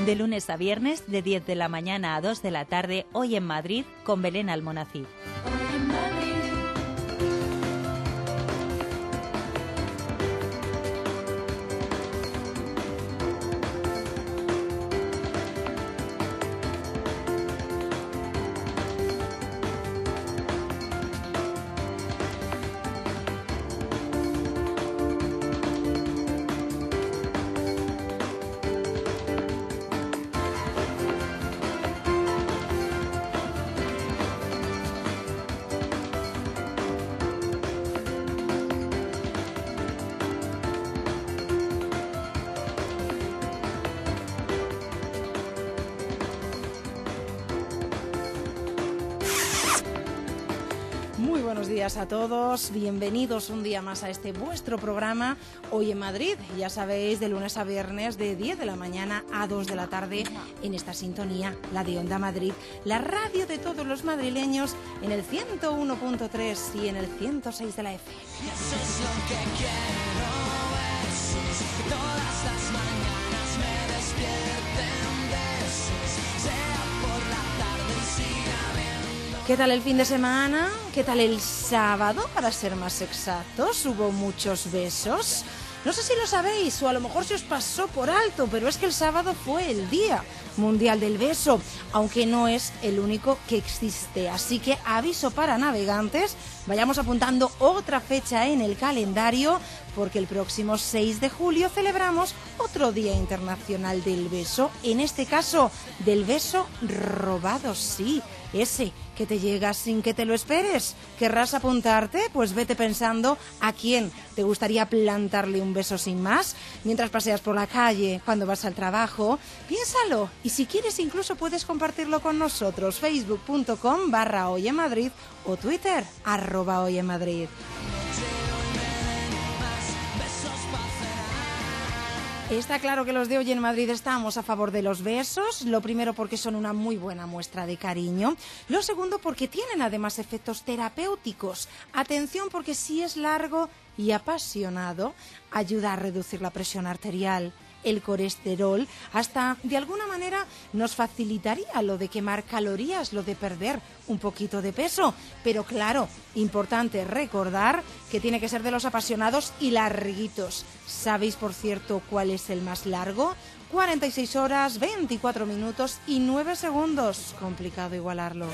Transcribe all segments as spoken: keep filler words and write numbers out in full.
De lunes a viernes, de diez de la mañana a dos de la tarde, hoy en Madrid, con Belén Almonacid. Muy buenos días a todos, bienvenidos un día más a este vuestro programa Hoy en Madrid. Ya sabéis, de lunes a viernes de diez de la mañana a dos de la tarde en esta sintonía, la de Onda Madrid, la radio de todos los madrileños en el ciento uno punto tres y en el ciento seis de la F M. Eso es lo que quiero, besos, que todas las mañanas me despierten besos, sea por la tarde y siga viendo. ¿Qué tal el fin de semana? ¿Qué tal el sábado, para ser más exactos? ¿Hubo muchos besos? No sé si lo sabéis o a lo mejor se os pasó por alto, pero es que el sábado fue el Día Mundial del Beso, aunque no es el único que existe. Así que aviso para navegantes, vayamos apuntando otra fecha en el calendario, porque el próximo seis de julio celebramos otro Día Internacional del Beso, en este caso del beso robado, sí, ese que te llega sin que te lo esperes. ¿Querrás apuntarte? Pues vete pensando a quién te gustaría plantarle un beso sin más mientras paseas por la calle, cuando vas al trabajo. Piénsalo, y si quieres incluso puedes compartirlo con nosotros, facebook punto com barra hoy en Madrid o Twitter, arroba hoy en Madrid. Está claro que los de Hoy en Madrid estamos a favor de los besos. Lo primero porque son una muy buena muestra de cariño. Lo segundo porque tienen además efectos terapéuticos. Atención, porque si es largo y apasionado, ayuda a reducir la presión arterial, el colesterol, hasta de alguna manera nos facilitaría lo de quemar calorías, lo de perder un poquito de peso. Pero claro, importante recordar que tiene que ser de los apasionados y larguitos. ¿Sabéis, por cierto, cuál es el más largo? cuarenta y seis horas, veinticuatro minutos y nueve segundos. Complicado igualarlo.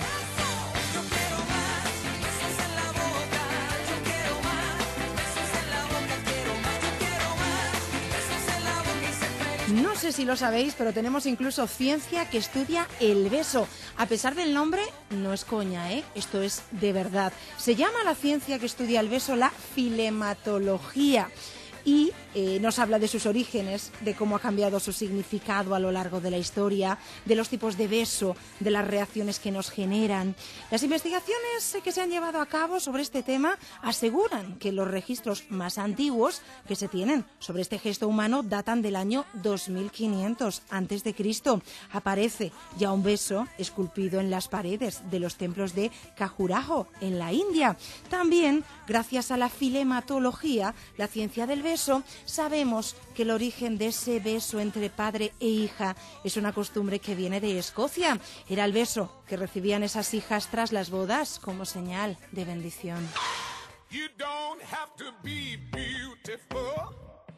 No sé si lo sabéis, pero tenemos incluso ciencia que estudia el beso. A pesar del nombre, no es coña, ¿eh? Esto es de verdad. Se llama la ciencia que estudia el beso la filematología. Y eh, nos habla de sus orígenes, de cómo ha cambiado su significado a lo largo de la historia, de los tipos de beso, de las reacciones que nos generan. Las investigaciones que se han llevado a cabo sobre este tema aseguran que los registros más antiguos que se tienen sobre este gesto humano datan del año dos mil quinientos antes de Cristo. Aparece ya un beso esculpido en las paredes de los templos de Khajuraho, en la India. También, gracias a la filematología, la ciencia del beso, sabemos que el origen de ese beso entre padre e hija es una costumbre que viene de Escocia. Era el beso que recibían esas hijas tras las bodas como señal de bendición. You don't have to be beautiful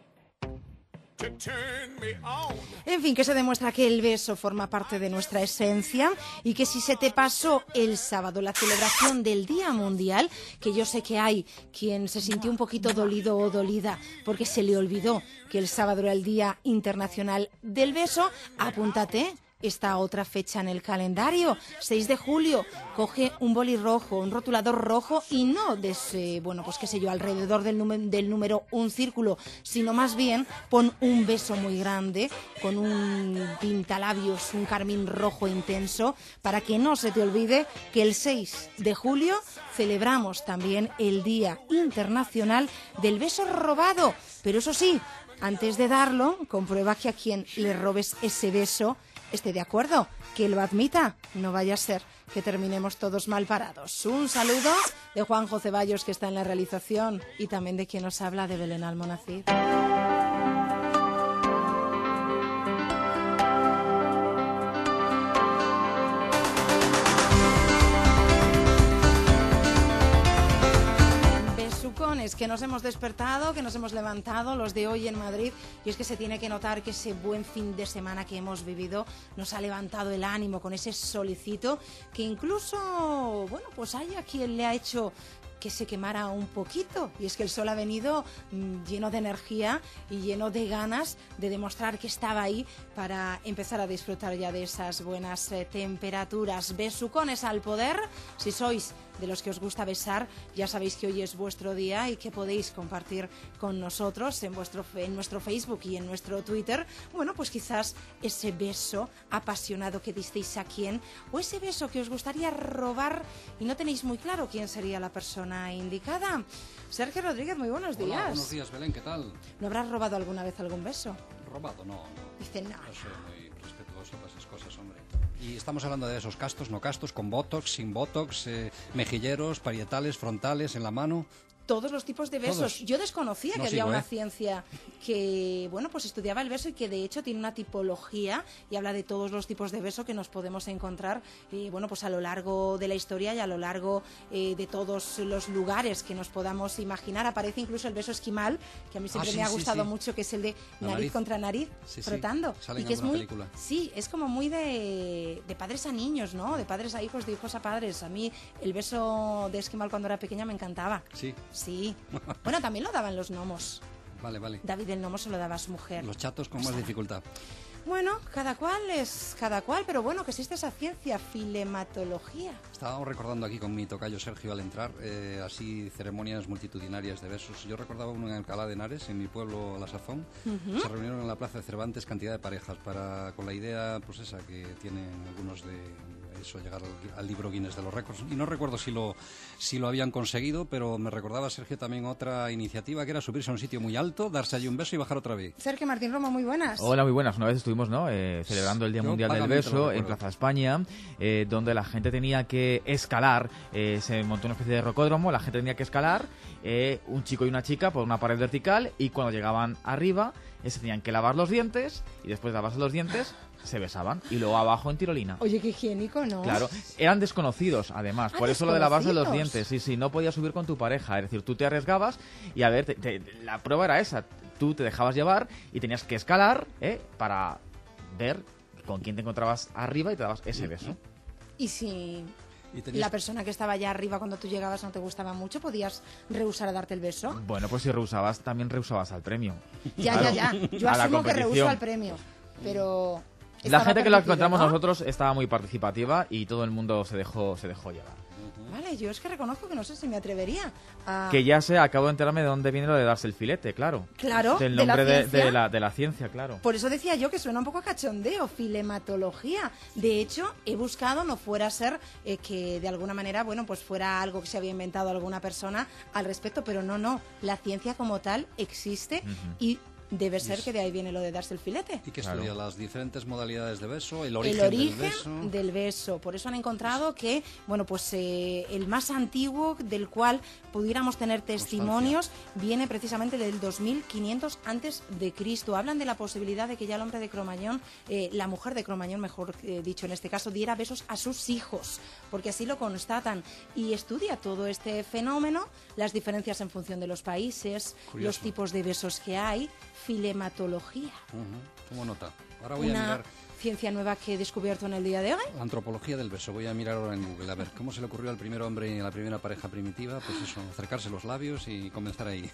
to turn me on. En fin, que se demuestra que el beso forma parte de nuestra esencia y que si se te pasó el sábado la celebración del Día Mundial, que yo sé que hay quien se sintió un poquito dolido o dolida porque se le olvidó que el sábado era el Día Internacional del Beso, apúntate esta otra fecha en el calendario, seis de julio, coge un boli rojo, un rotulador rojo y no de ese, bueno, pues qué sé yo, alrededor del, número, del número un círculo, sino más bien pon un beso muy grande con un pintalabios, un carmín rojo intenso, para que no se te olvide que el seis de julio celebramos también el Día Internacional del Beso Robado. Pero eso sí, antes de darlo, comprueba que a quien le robes ese beso esté de acuerdo, que lo admita, no vaya a ser que terminemos todos mal parados. Un saludo de Juanjo Ceballos, que está en la realización, y también de quien nos habla, de Belén Almonacid. besucones, que nos hemos despertado, que nos hemos levantado, los de hoy en Madrid, y es que se tiene que notar que ese buen fin de semana que hemos vivido nos ha levantado el ánimo con ese solicito que incluso, bueno, pues hay a quien le ha hecho que se quemara un poquito, y es que el sol ha venido mmm, lleno de energía y lleno de ganas de demostrar que estaba ahí para empezar a disfrutar ya de esas buenas eh, temperaturas. Besucones al poder. Si sois de los que os gusta besar, ya sabéis que hoy es vuestro día y que podéis compartir con nosotros en vuestro en nuestro Facebook y en nuestro Twitter, bueno, pues quizás ese beso apasionado que disteis a quién, o ese beso que os gustaría robar y no tenéis muy claro quién sería la persona indicada. Sergio Rodríguez, muy buenos días. Hola, buenos días, Belén, ¿qué tal? ¿No habrás robado alguna vez algún beso? ¿Robado? No, no. Dice, no, No soy muy respetuoso de esas cosas, hombre. Y estamos hablando de esos castos, no castos, con botox, sin botox, eh, mejilleros, parietales, frontales, en la mano. Todos los tipos de besos. Todos. Yo desconocía No que había sigo, una ¿eh? ciencia que, bueno, pues estudiaba el beso y que de hecho tiene una tipología y habla de todos los tipos de beso que nos podemos encontrar, eh, bueno, pues a lo largo de la historia y a lo largo eh, de todos los lugares que nos podamos imaginar. Aparece incluso el beso esquimal, que a mí siempre Ah, sí, me ha sí, gustado sí. mucho, que es el de La nariz, nariz. contra nariz, Sí, sí. frotando. Sale en y que es alguna muy, película. sí, es como muy de, de padres a niños, ¿no? De padres a hijos, de hijos a padres. A mí el beso de esquimal cuando era pequeña me encantaba. Sí, Sí. Bueno, también lo daban los gnomos. vale, vale. David el gnomo se lo daba a su mujer. Los chatos con más dificultad. Bueno, cada cual es cada cual, pero bueno, que existe esa ciencia, filematología. Estábamos recordando aquí con mi tocayo Sergio al entrar, eh, así ceremonias multitudinarias de besos. Yo recordaba uno en Alcalá de Henares, en mi pueblo, La Sazón. Ujú. Se reunieron en la Plaza de Cervantes cantidad de parejas para con la idea, pues esa que tienen algunos de eso, llegar al, al libro Guinness de los récords. Y no recuerdo si lo si lo habían conseguido, pero me recordaba Sergio también otra iniciativa que era subirse a un sitio muy alto, darse allí un beso y bajar otra vez. Sergio Martín Romo, muy buenas. Hola, muy buenas. Una vez estuvimos, ¿no? Eh, celebrando el Día Yo Mundial del vagamente lo Beso en recuerdo. Plaza España, eh, donde la gente tenía que escalar. Eh, se montó una especie de rocódromo, la gente tenía que escalar, eh, un chico y una chica por una pared vertical, y cuando llegaban arriba, eh, se tenían que lavar los dientes, y después de lavarse los dientes, se besaban. Y luego abajo en tirolina. Oye, qué higiénico, ¿no? Claro, eran desconocidos además, Ah, por eso lo de lavarse los desconocidos. dientes, sí, sí, no podías subir con tu pareja, es decir, tú te arriesgabas y a ver, te- te- la prueba era esa, tú te dejabas llevar y tenías que escalar, ¿eh? Para ver con quién te encontrabas arriba y te dabas ese beso. Y si Y tenías- la persona que estaba allá arriba cuando tú llegabas no te gustaba mucho, ¿podías rehusar a darte el beso? Bueno, pues si rehusabas, también rehusabas al premio. Ya, Claro, ya, ya. Yo a la asumo que rehuso competición. al premio, pero... La estaba gente que lo permitido, encontramos ¿no? nosotros estaba muy participativa y todo el mundo se dejó, se dejó llevar. Vale, yo es que reconozco que no sé si me atrevería a... Que ya sé, acabo de enterarme de dónde viene lo de darse el filete, claro. Claro, Del de la nombre de, ciencia. de la, de la ciencia, claro. Por eso decía yo que suena un poco a cachondeo, filematología. De hecho, he buscado, no fuera a ser eh, que de alguna manera, bueno, pues fuera algo que se había inventado alguna persona al respecto, pero no, no. La ciencia como tal existe y debe ser que de ahí viene lo de darse el filete. ¿Y qué Claro. estudia? Las diferentes modalidades de beso, el origen, El origen del beso. del beso. Por eso han encontrado que, bueno, pues eh, el más antiguo del cual pudiéramos tener testimonios viene precisamente del dos mil quinientos antes de Cristo. Hablan de la posibilidad de que ya el hombre de Cromañón, eh, la mujer de Cromañón, mejor eh, dicho en este caso, diera besos a sus hijos, porque así lo constatan. Y estudia todo este fenómeno, las diferencias en función de los países, Curioso. los tipos de besos que hay, filematología. Ujú, tomo nota. Ahora voy a Una mirar ciencia nueva que he descubierto en el día de hoy. la antropología del beso. Voy a mirar ahora en Google a ver cómo se le ocurrió al primer hombre y a la primera pareja primitiva, pues eso, acercarse los labios y comenzar ahí.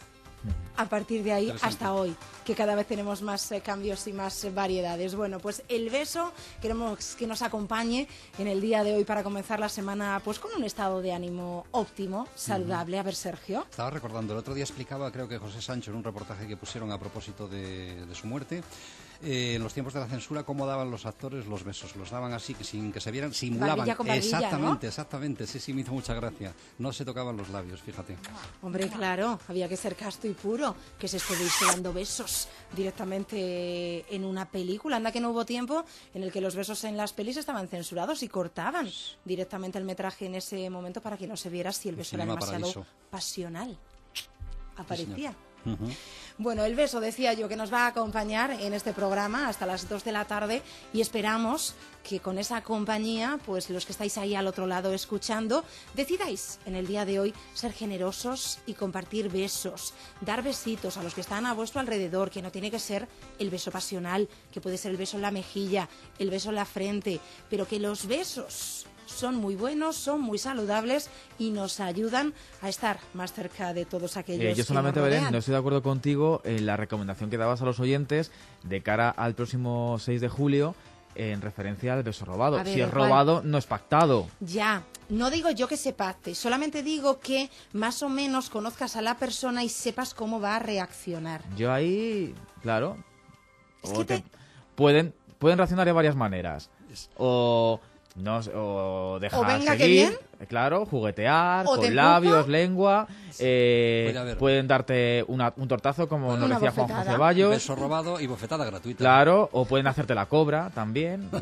A partir de ahí Interesante. hasta hoy, que cada vez tenemos más eh, cambios y más eh, variedades. Bueno, pues el beso queremos que nos acompañe en el día de hoy para comenzar la semana pues con un estado de ánimo óptimo, saludable. A ver, Sergio. Estaba recordando, el otro día explicaba, creo que José Sancho, en un reportaje que pusieron a propósito de, de su muerte, eh, en los tiempos de la censura, cómo daban los actores los besos. Los daban así, que sin que se vieran, simulaban. Barbilla con barbilla, exactamente, ¿no? exactamente. Sí, sí, me hizo mucha gracia. No se tocaban los labios, fíjate. Hombre, claro, había que ser casto y puro, que se estuviese dando besos directamente en una película. Anda que no hubo tiempo en el que los besos en las pelis estaban censurados y cortaban directamente el metraje en ese momento para que no se viera si el El beso era cinema demasiado paradiso. pasional. Aparecía. Ujú. Bueno, el beso, decía yo, que nos va a acompañar en este programa hasta las dos de la tarde y esperamos que con esa compañía, pues los que estáis ahí al otro lado escuchando, decidáis en el día de hoy ser generosos y compartir besos, dar besitos a los que están a vuestro alrededor, que no tiene que ser el beso pasional, que puede ser el beso en la mejilla, el beso en la frente, pero que los besos son muy buenos, son muy saludables y nos ayudan a estar más cerca de todos aquellos Eh, yo solamente, que nos Belén, rodean. no estoy de acuerdo contigo en la recomendación que dabas a los oyentes de cara al próximo seis de julio en referencia al beso robado. A ver, Si es ¿el cuál? robado, no es pactado. Ya, no digo yo que se pacte, solamente digo que más o menos conozcas a la persona y sepas cómo va a reaccionar. Yo ahí, claro, Es o que te- te- pueden, pueden reaccionar de varias maneras. O... No, sé, o dejar O venga, que seguir, bien. eh, claro, juguetear, O te con labios, empujo. lengua, eh, Puede haber. pueden darte una- un tortazo, como nos Una decía Juan bofetada. Ceballos, Beso robado y bofetada gratuita. claro, o pueden hacerte la cobra también.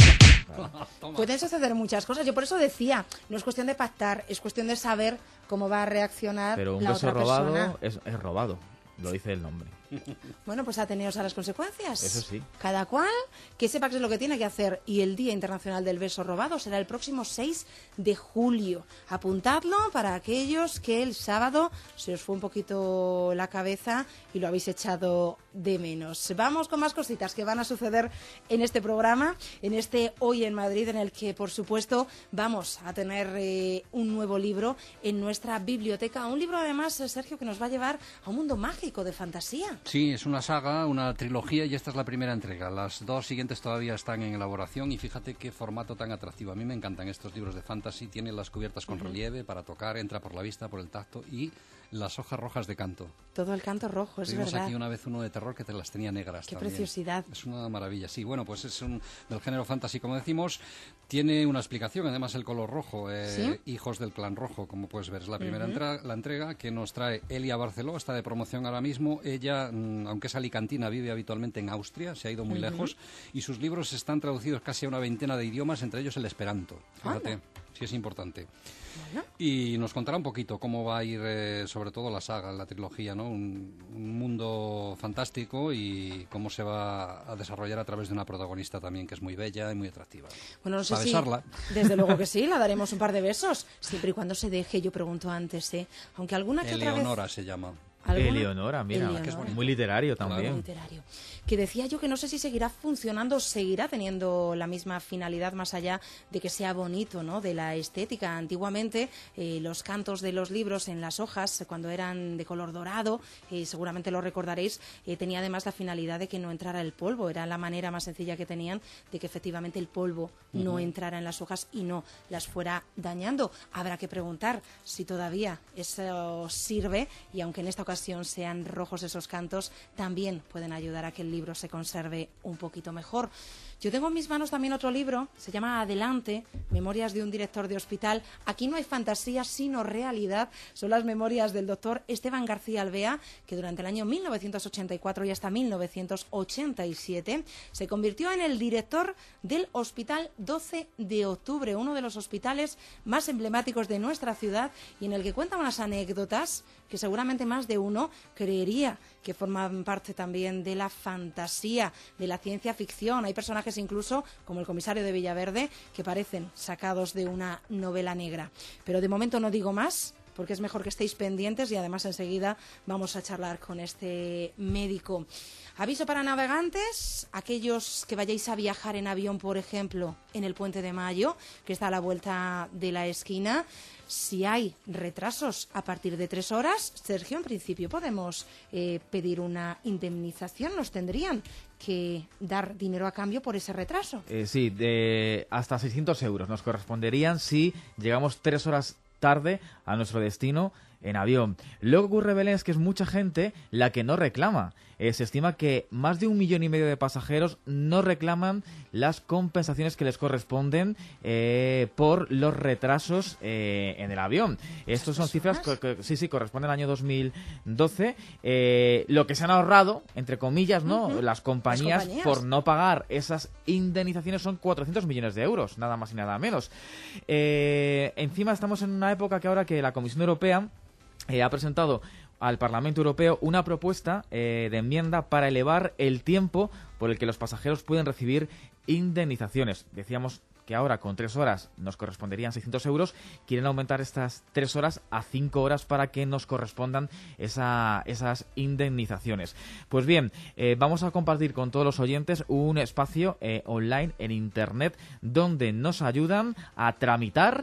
Toma. Pueden suceder muchas cosas. Yo por eso decía, no es cuestión de pactar, es cuestión de saber cómo va a reaccionar Pero un la beso otra robado persona. es, es robado, lo dice el nombre. Bueno, pues ateneos a las consecuencias. Eso sí. Cada cual que sepa qué es lo que tiene que hacer. Y el Día Internacional del Beso Robado será el próximo seis de julio. Apuntadlo para aquellos que el sábado se os fue un poquito la cabeza y lo habéis echado de menos. Vamos con más cositas que van a suceder en este programa, en este Hoy en Madrid, en el que, por supuesto, vamos a tener eh, un nuevo libro en nuestra biblioteca. Un libro, además, Sergio, que nos va a llevar a un mundo mágico de fantasía. Sí, es una saga, una trilogía y esta es la primera entrega. Las dos siguientes todavía están en elaboración y fíjate qué formato tan atractivo. A mí me encantan estos libros de fantasy. Tienen las cubiertas con relieve para tocar, entra por la vista, por el tacto y las hojas rojas de canto. Todo el canto rojo, es Tuvimos verdad. aquí una vez uno de terror que te las tenía negras. Qué también. preciosidad. Es una maravilla, sí. Bueno, pues es un del género fantasy, como decimos. Tiene una explicación, además el color rojo. Eh, ¿Sí? Hijos del clan rojo, como puedes ver. Es la primera entra- la entrega que nos trae Elia Barceló. Está de promoción ahora mismo. Ella, mm, aunque es alicantina, vive habitualmente en Austria. Se ha ido muy lejos. Y sus libros están traducidos casi a una veintena de idiomas, entre ellos el esperanto. Fíjate, Anda. sí es importante. Bueno. Y nos contará un poquito cómo va a ir, eh, sobre todo la saga, la trilogía, ¿no? Un, un mundo fantástico y cómo se va a desarrollar a través de una protagonista también que es muy bella y muy atractiva. Bueno, no sé Para si... besarla. Desde luego que sí, la daremos un par de besos. Siempre y cuando se deje, yo pregunto antes, ¿eh? Aunque alguna que otra vez... Eleonora se llama. ¿Alguna? Eleonora, mira, Eleonora. que es bonito. muy literario Claro. también. Literario. Que decía yo que no sé si seguirá funcionando o seguirá teniendo la misma finalidad más allá de que sea bonito, ¿no? De la estética. Antiguamente eh, los cantos de los libros en las hojas, eh, cuando eran de color dorado, eh, seguramente lo recordaréis, eh, tenía además la finalidad de que no entrara el polvo. Era la manera más sencilla que tenían de que efectivamente el polvo no entrara en las hojas y no las fuera dañando. Habrá que preguntar si todavía eso sirve y aunque en esta ocasión sean rojos esos cantos, también pueden ayudar a que el libro se conserve un poquito mejor. Yo tengo en mis manos también otro libro, se llama Adelante, Memorias de un director de hospital. Aquí no hay fantasía, sino realidad. Son las memorias del doctor Esteban García Alvea, que durante el año mil novecientos ochenta y cuatro y hasta mil novecientos ochenta y siete se convirtió en el director del Hospital doce de octubre, uno de los hospitales más emblemáticos de nuestra ciudad y en el que cuenta unas anécdotas que seguramente más de uno creería que forman parte también de la fantasía, de la ciencia ficción. Hay personajes incluso, como el comisario de Villaverde, que parecen sacados de una novela negra. Pero de momento no digo más, porque es mejor que estéis pendientes y además enseguida vamos a charlar con este médico. Aviso para navegantes, aquellos que vayáis a viajar en avión, por ejemplo, en el Puente de Mayo, que está a la vuelta de la esquina. Si hay retrasos a partir de tres horas, Sergio, en principio podemos eh, pedir una indemnización. Nos tendrían que dar dinero a cambio por ese retraso. Eh, sí, de hasta seiscientos euros nos corresponderían si llegamos tres horas tarde a nuestro destino en avión. Lo que ocurre, Belén, es que es mucha gente la que no reclama. Eh, se estima que más de un millón y medio de pasajeros no reclaman las compensaciones que les corresponden eh, por los retrasos eh, en el avión. Estas son cifras que, que sí, sí, corresponden al año dos mil doce. Eh, lo que se han ahorrado, entre comillas, ¿no? Uh-huh. Las compañías, Las compañías. por no pagar esas indemnizaciones son cuatrocientos millones de euros, nada más y nada menos. Eh, encima estamos en una época que ahora que la Comisión Europea eh, ha presentado al Parlamento Europeo una propuesta eh, de enmienda para elevar el tiempo por el que los pasajeros pueden recibir indemnizaciones. Decíamos que ahora con tres horas nos corresponderían seiscientos euros, quieren aumentar estas tres horas a cinco horas para que nos correspondan esa, esas indemnizaciones. Pues bien, eh, vamos a compartir con todos los oyentes un espacio eh, online en Internet donde nos ayudan a tramitar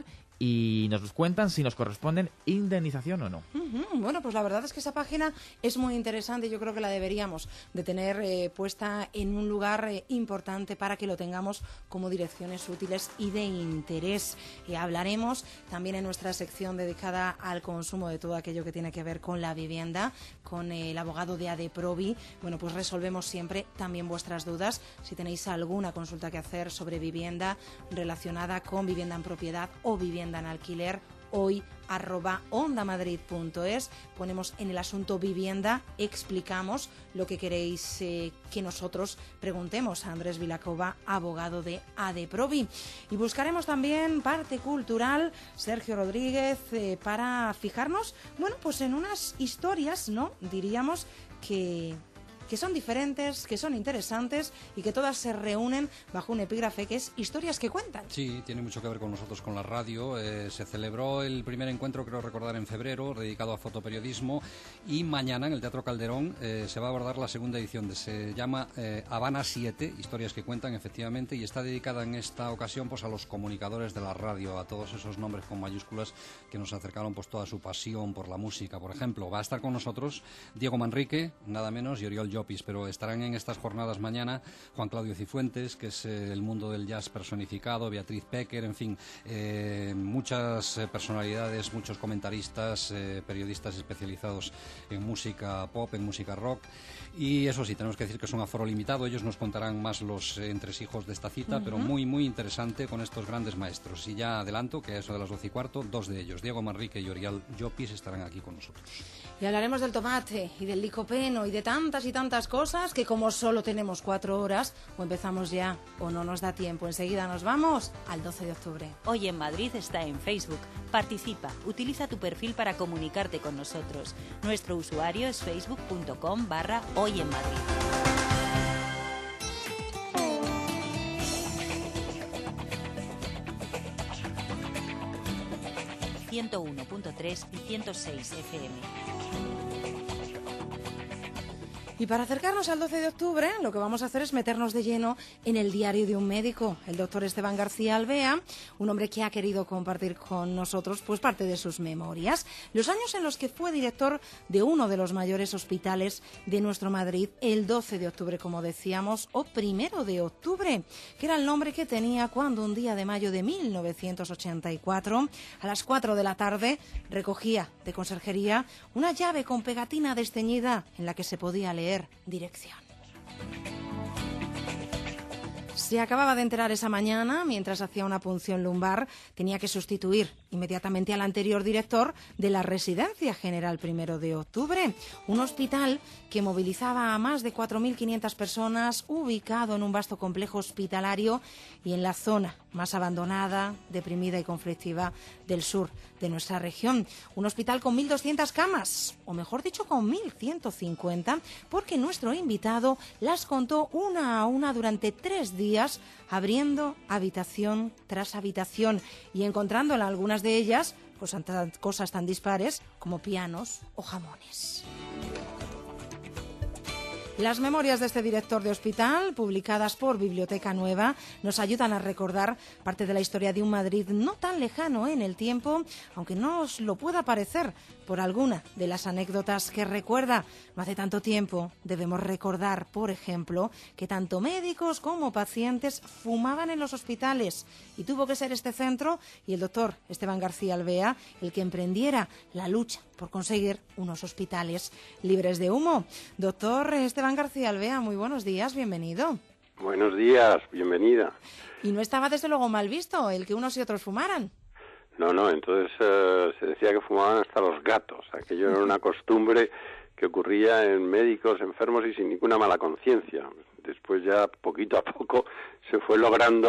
y nos cuentan si nos corresponden indemnización o no. Uh-huh. Bueno, pues la verdad es que esa página es muy interesante y yo creo que la deberíamos de tener eh, puesta en un lugar eh, importante para que lo tengamos como direcciones útiles y de interés. Y hablaremos también en nuestra sección dedicada al consumo de todo aquello que tiene que ver con la vivienda, con eh, el abogado de ADEPROVI. Bueno, pues resolvemos siempre también vuestras dudas. Si tenéis alguna consulta que hacer sobre vivienda relacionada con vivienda en propiedad o vivienda en alquiler, hoy arroba ondamadrid punto es, ponemos en el asunto vivienda, explicamos lo que queréis eh, que nosotros preguntemos a Andrés Vilacova, abogado de ADEPROVI. Y buscaremos también parte cultural, Sergio Rodríguez, eh, para fijarnos, bueno, pues en unas historias, ¿no? Diríamos que... que son diferentes, que son interesantes y que todas se reúnen bajo un epígrafe que es Historias que cuentan. Sí, tiene mucho que ver con nosotros, con la radio. Eh, se celebró el primer encuentro, creo recordar, en febrero, dedicado a fotoperiodismo, y mañana en el Teatro Calderón eh, se va a abordar la segunda edición. De, se llama eh, Habana siete, Historias que cuentan, efectivamente, y está dedicada en esta ocasión pues a los comunicadores de la radio, a todos esos nombres con mayúsculas que nos acercaron pues toda su pasión por la música. Por ejemplo, va a estar con nosotros Diego Manrique, nada menos, y Oriol Llopis, pero estarán en estas jornadas mañana Juan Claudio Cifuentes, que es eh, el mundo del jazz personificado, Beatriz Pecker, en fin, eh, muchas eh, personalidades, muchos comentaristas, eh, periodistas especializados en música pop, en música rock. Y eso sí, tenemos que decir que es un aforo limitado. Ellos nos contarán más los eh, entresijos de esta cita, uh-huh. pero muy, muy interesante con estos grandes maestros. Y ya adelanto que a eso de las doce y cuarto, dos de ellos, Diego Manrique y Oriol Llopis, estarán aquí con nosotros. Y hablaremos del tomate y del licopeno y de tantas y tantas cosas que, como solo tenemos cuatro horas, o empezamos ya o no nos da tiempo. Enseguida nos vamos al doce de octubre. Hoy en Madrid está en Facebook. Participa, utiliza tu perfil para comunicarte con nosotros. Nuestro usuario es facebook punto com barra Hoy en Madrid. ciento uno punto tres y ciento seis F M. Y para acercarnos al doce de octubre, lo que vamos a hacer es meternos de lleno en el diario de un médico, el doctor Esteban García Alvea, un hombre que ha querido compartir con nosotros pues parte de sus memorias. Los años en los que fue director de uno de los mayores hospitales de nuestro Madrid, el doce de octubre, como decíamos, o primero de octubre, que era el nombre que tenía cuando un día de mayo de mil novecientos ochenta y cuatro, a las cuatro de la tarde, recogía de conserjería una llave con pegatina desteñida en la que se podía leer dirección. Se acababa de enterar esa mañana, mientras hacía una punción lumbar, tenía que sustituir inmediatamente al anterior director de la Residencia General Primero de Octubre, un hospital que movilizaba a más de cuatro mil quinientas personas, ubicado en un vasto complejo hospitalario y en la zona más abandonada, deprimida y conflictiva del sur de nuestra región. Un hospital con mil doscientas camas, o mejor dicho, con mil ciento cincuenta, porque nuestro invitado las contó una a una durante tres días, abriendo habitación tras habitación y encontrando en algunas de ellas pues, cosas tan dispares como pianos o jamones. Las memorias de este director de hospital, publicadas por Biblioteca Nueva, nos ayudan a recordar parte de la historia de un Madrid no tan lejano en el tiempo, aunque no os lo pueda parecer por alguna de las anécdotas que recuerda. No hace tanto tiempo debemos recordar, por ejemplo, que tanto médicos como pacientes fumaban en los hospitales y tuvo que ser este centro y el doctor Esteban García Alvea el que emprendiera la lucha por conseguir unos hospitales libres de humo. Doctor Esteban García Alvea, muy buenos días, bienvenido. Buenos días, bienvenida. Y no estaba desde luego mal visto el que unos y otros fumaran. No, no, entonces uh, se decía que fumaban hasta los gatos. Aquello era una costumbre que ocurría en médicos, enfermos y sin ninguna mala conciencia. Después ya poquito a poco se fue logrando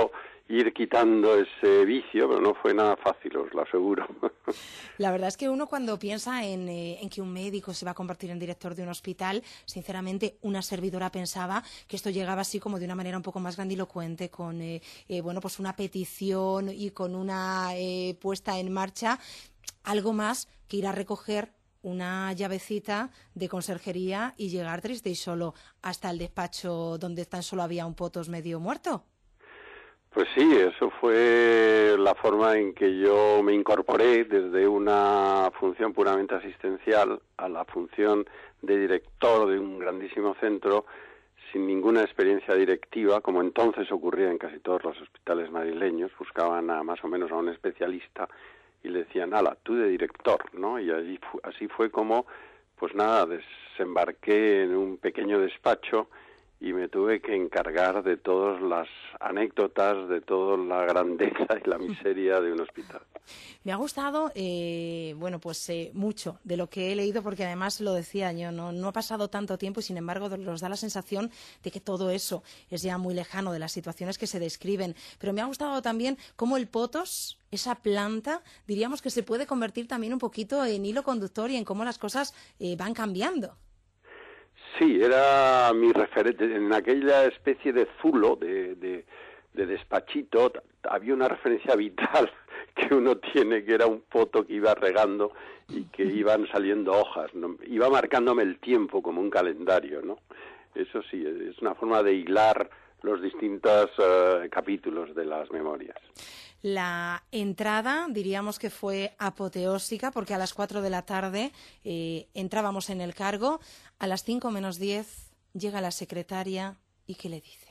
ir quitando ese vicio, pero no fue nada fácil, os lo aseguro. La verdad es que uno cuando piensa en, eh, en que un médico se va a convertir en director de un hospital, sinceramente una servidora pensaba que esto llegaba así como de una manera un poco más grandilocuente, con eh, eh, bueno, pues una petición y con una eh, puesta en marcha, algo más que ir a recoger una llavecita de conserjería y llegar triste y solo hasta el despacho donde tan solo había un potos medio muerto. Pues sí, eso fue la forma en que yo me incorporé desde una función puramente asistencial a la función de director de un grandísimo centro sin ninguna experiencia directiva, como entonces ocurría en casi todos los hospitales madrileños. Buscaban a, más o menos a un especialista y le decían, ala, tú de director, ¿no? Y allí fu- así fue como, pues nada, desembarqué en un pequeño despacho y me tuve que encargar de todas las anécdotas, de toda la grandeza y la miseria de un hospital. Me ha gustado, eh, bueno, pues eh, mucho de lo que he leído, porque además lo decía yo, no, no ha pasado tanto tiempo y sin embargo nos da la sensación de que todo eso es ya muy lejano de las situaciones que se describen. Pero me ha gustado también cómo el potos, esa planta, diríamos que se puede convertir también un poquito en hilo conductor y en cómo las cosas eh, van cambiando. Sí, era mi referente. En aquella especie de zulo, de, de, de despachito, t- había una referencia vital que uno tiene, que era un poto que iba regando y que iban saliendo hojas, ¿no? Iba marcándome el tiempo como un calendario, ¿no? Eso sí, es una forma de hilar los distintos uh, capítulos de las memorias. La entrada, diríamos que fue apoteósica, porque a las cuatro de la tarde eh, entrábamos en el cargo, a las cinco menos diez llega la secretaria y ¿qué le dice?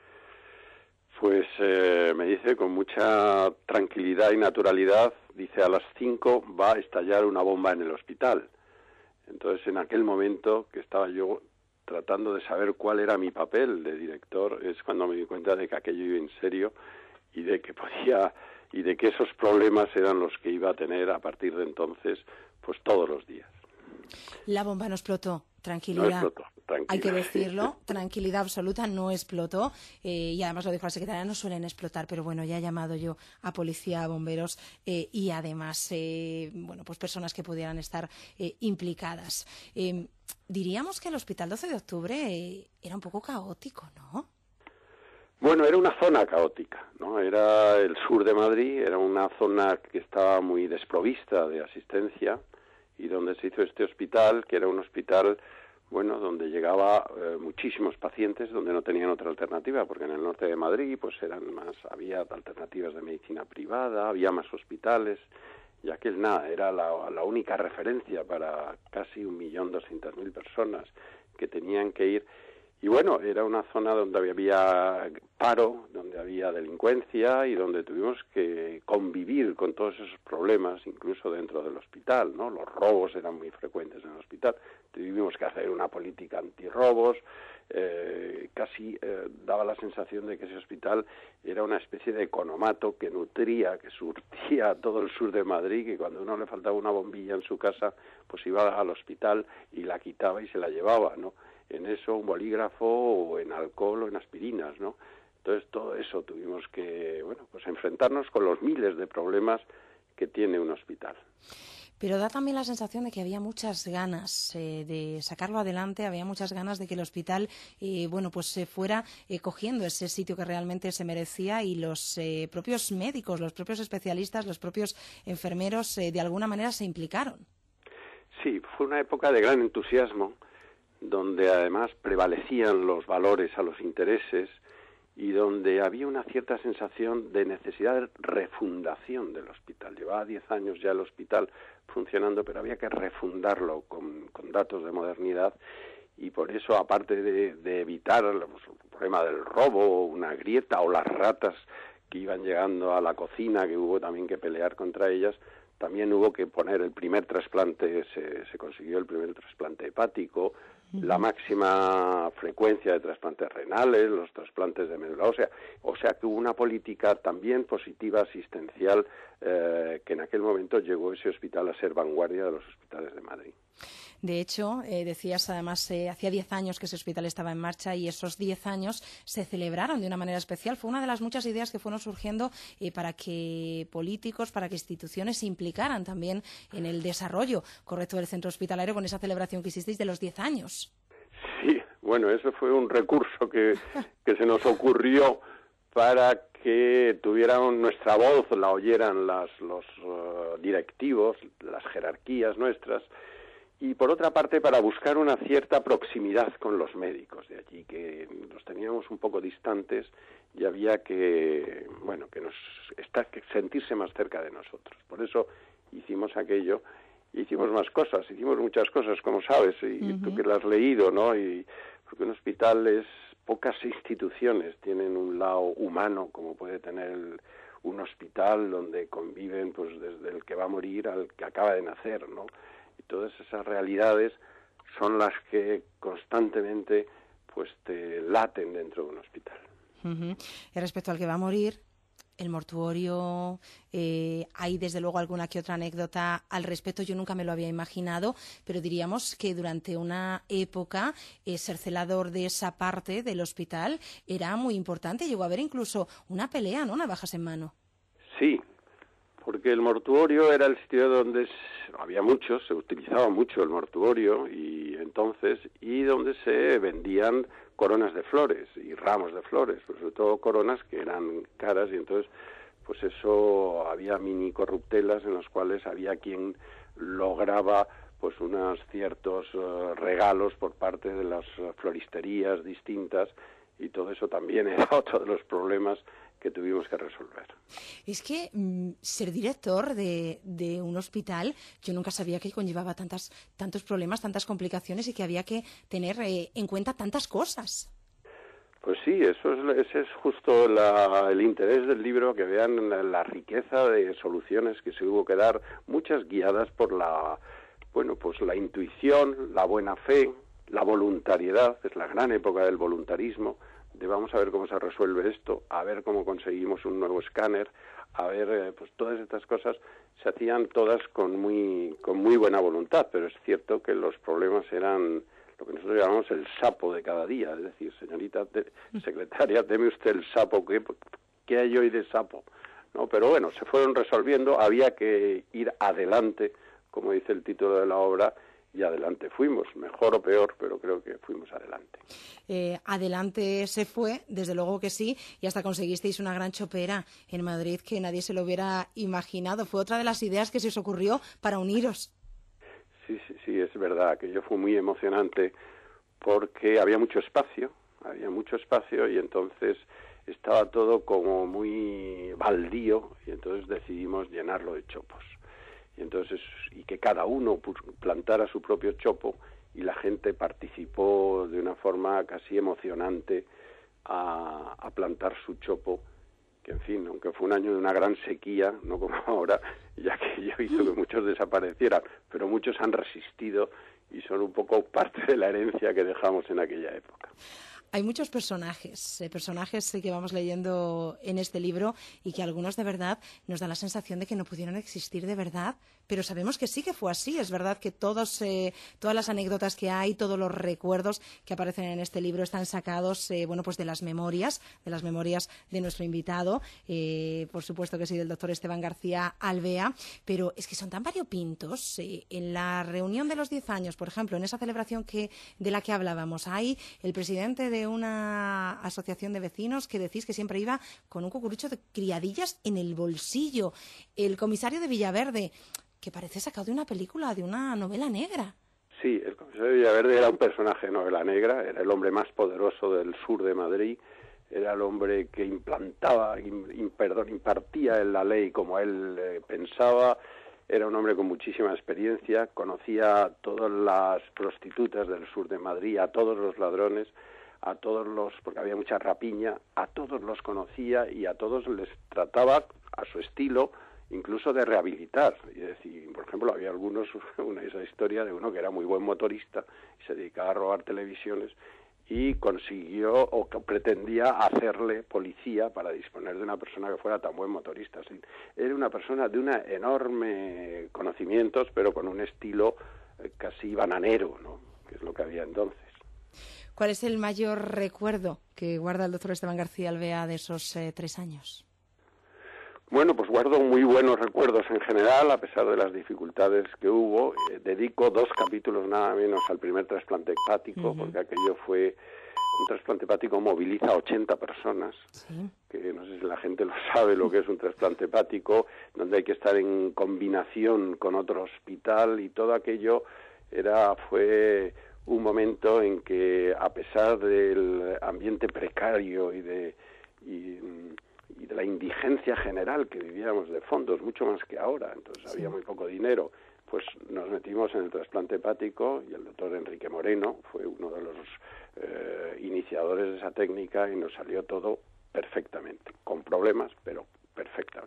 Pues eh, me dice con mucha tranquilidad y naturalidad, dice, a las cinco va a estallar una bomba en el hospital. Entonces, en aquel momento que estaba yo tratando de saber cuál era mi papel de director, es cuando me di cuenta de que aquello iba en serio y de que podía y de que esos problemas eran los que iba a tener a partir de entonces, pues todos los días. La bomba no explotó, tranquilidad. No explotó, tranquila. Hay que decirlo, tranquilidad absoluta, no explotó. Eh, y además lo dijo la secretaria, no suelen explotar, pero bueno, ya he llamado yo a policía, a bomberos eh, y además, eh, bueno, pues personas que pudieran estar eh, implicadas. Eh, diríamos que el Hospital doce de octubre eh, era un poco caótico, ¿no? Bueno, era una zona caótica, ¿no? Era el sur de Madrid, era una zona que estaba muy desprovista de asistencia y donde se hizo este hospital, que era un hospital, bueno, donde llegaba eh, muchísimos pacientes, donde no tenían otra alternativa, porque en el norte de Madrid, pues eran más, había alternativas de medicina privada, había más hospitales, ya que nada, era la, la única referencia para casi un millón doscientas mil personas que tenían que ir. Y bueno, era una zona donde había paro, donde había delincuencia y donde tuvimos que convivir con todos esos problemas, incluso dentro del hospital, ¿no? Los robos eran muy frecuentes en el hospital. Tuvimos que hacer una política antirrobos. Eh, casi eh, daba la sensación de que ese hospital era una especie de economato que nutría, que surtía a todo el sur de Madrid, que cuando a uno le faltaba una bombilla en su casa, pues iba al hospital y la quitaba y se la llevaba, ¿no? En eso, un bolígrafo o en alcohol o en aspirinas, ¿no? Entonces, todo eso tuvimos que, bueno, pues enfrentarnos con los miles de problemas que tiene un hospital. Pero da también la sensación de que había muchas ganas eh, de sacarlo adelante, había muchas ganas de que el hospital, eh, bueno, pues se fuera eh, cogiendo ese sitio que realmente se merecía y los eh, propios médicos, los propios especialistas, los propios enfermeros, eh, de alguna manera se implicaron. Sí, fue una época de gran entusiasmo, donde además prevalecían los valores a los intereses y donde había una cierta sensación de necesidad de refundación del hospital. Llevaba diez años ya el hospital funcionando, pero había que refundarlo con, con datos de modernidad y por eso, aparte de, de evitar el problema del robo, una grieta o las ratas que iban llegando a la cocina, que hubo también que pelear contra ellas, también hubo que poner el primer trasplante, se, se consiguió el primer trasplante hepático, la máxima frecuencia de trasplantes renales, los trasplantes de médula ósea, o sea que hubo una política también positiva asistencial eh, que en aquel momento llegó ese hospital a ser vanguardia de los hospitales de Madrid. De hecho, eh, decías, además, eh, hacía diez años que ese hospital estaba en marcha y esos diez años se celebraron de una manera especial. Fue una de las muchas ideas que fueron surgiendo eh, para que políticos, para que instituciones se implicaran también en el desarrollo correcto del centro hospitalario con esa celebración que hicisteis de los diez años. Sí, bueno, eso fue un recurso que, que se nos ocurrió para que tuvieran nuestra voz, la oyeran las, los uh, directivos, las jerarquías nuestras, y por otra parte para buscar una cierta proximidad con los médicos de allí, que los teníamos un poco distantes y había que, bueno, que nos estar, que sentirse más cerca de nosotros. Por eso hicimos aquello, hicimos más cosas, hicimos muchas cosas, como sabes, y uh-huh. tú que lo has leído, ¿no? Y porque un hospital es, pocas instituciones tienen un lado humano como puede tener el, un hospital donde conviven pues desde el que va a morir al que acaba de nacer, ¿no? Y todas esas realidades son las que constantemente pues te laten dentro de un hospital. Uh-huh. Y respecto al que va a morir, el mortuorio, eh, hay desde luego alguna que otra anécdota al respecto. Yo nunca me lo había imaginado, pero diríamos que durante una época eh, ser celador de esa parte del hospital era muy importante. Llegó a haber incluso una pelea, ¿no? Navajas en mano. Sí, porque el mortuorio era el sitio donde había muchos, se utilizaba mucho el mortuorio y entonces y donde se vendían coronas de flores y ramos de flores, pues sobre todo coronas que eran caras y entonces pues eso había mini corruptelas en las cuales había quien lograba pues unos ciertos uh, regalos por parte de las uh, floristerías distintas y todo eso también era otro de los problemas que tuvimos que resolver. Es que mm, ser director de, de un hospital, yo nunca sabía que conllevaba tantas, tantos problemas, tantas complicaciones y que había que tener eh, en cuenta tantas cosas. Pues sí, eso es, ese es justo la, el interés del libro, que vean la, la riqueza de soluciones que se hubo que dar, muchas guiadas por la, bueno, pues la intuición, la buena fe, la voluntariedad, es la gran época del voluntarismo, de vamos a ver cómo se resuelve esto, a ver cómo conseguimos un nuevo escáner, a ver, eh, pues todas estas cosas se hacían todas con muy con muy buena voluntad, pero es cierto que los problemas eran lo que nosotros llamamos el sapo de cada día, es decir, señorita de, secretaria, deme usted el sapo, ¿qué, qué hay hoy de sapo? No, pero bueno, se fueron resolviendo, había que ir adelante, como dice el título de la obra, y adelante fuimos, mejor o peor, pero creo que fuimos adelante. Eh, adelante se fue, desde luego que sí, y hasta conseguisteis una gran chopera en Madrid que nadie se lo hubiera imaginado. Fue otra de las ideas que se os ocurrió para uniros. Sí, sí, sí, es verdad, que yo fue muy emocionante porque había mucho espacio, había mucho espacio y entonces estaba todo como muy baldío y entonces decidimos llenarlo de chopos. Y entonces y que cada uno plantara su propio chopo y la gente participó de una forma casi emocionante a, a plantar su chopo, que en fin, aunque fue un año de una gran sequía, no como ahora, ya que yo hizo que muchos desaparecieran, pero muchos han resistido y son un poco parte de la herencia que dejamos en aquella época. Hay muchos personajes, eh, personajes que vamos leyendo en este libro y que algunos de verdad nos da la sensación de que no pudieron existir de verdad, pero sabemos que sí que fue así. Es verdad que todos, eh, todas las anécdotas que hay, todos los recuerdos que aparecen en este libro están sacados, eh, bueno, pues de las memorias, de las memorias de nuestro invitado, eh, por supuesto que sí, del doctor Esteban García Alvea, pero es que son tan variopintos. Eh, en la reunión de los diez años, por ejemplo, en esa celebración que de la que hablábamos, hay el presidente de una asociación de vecinos que decís que siempre iba con un cucurucho de criadillas en el bolsillo. El comisario de Villaverde, que parece sacado de una película, de una novela negra. Sí, el comisario de Villaverde era un personaje de novela negra, era el hombre más poderoso del sur de Madrid, era el hombre que implantaba, in, in, perdón, impartía en la ley como él eh, pensaba. Era un hombre con muchísima experiencia, conocía a todas las prostitutas del sur de Madrid, a todos los ladrones, a todos los, porque había mucha rapiña, a todos los conocía y a todos les trataba a su estilo, incluso de rehabilitar. Y decir, por ejemplo, había algunos, una esa historia de uno que era muy buen motorista y se dedicaba a robar televisiones y consiguió o que pretendía hacerle policía para disponer de una persona que fuera tan buen motorista. Así, era una persona de una enorme conocimientos, pero con un estilo eh, casi bananero, ¿no? Que es lo que había entonces. ¿Cuál es el mayor recuerdo que guarda el doctor Esteban García Alvea de esos eh, tres años? Bueno, pues guardo muy buenos recuerdos en general, a pesar de las dificultades que hubo. Eh, dedico dos capítulos nada menos al primer trasplante hepático, uh-huh. porque aquello fue... Un trasplante hepático moviliza a ochenta personas, sí. que no sé si la gente lo sabe lo que es un trasplante hepático, donde hay que estar en combinación con otro hospital, y todo aquello era fue un momento en que, a pesar del ambiente precario y de... Y, y de la indigencia general que vivíamos de fondos, mucho más que ahora, entonces sí. había muy poco dinero, pues nos metimos en el trasplante hepático, y el doctor Enrique Moreno fue uno de los eh, iniciadores de esa técnica, y nos salió todo perfectamente, con problemas, pero perfectamente.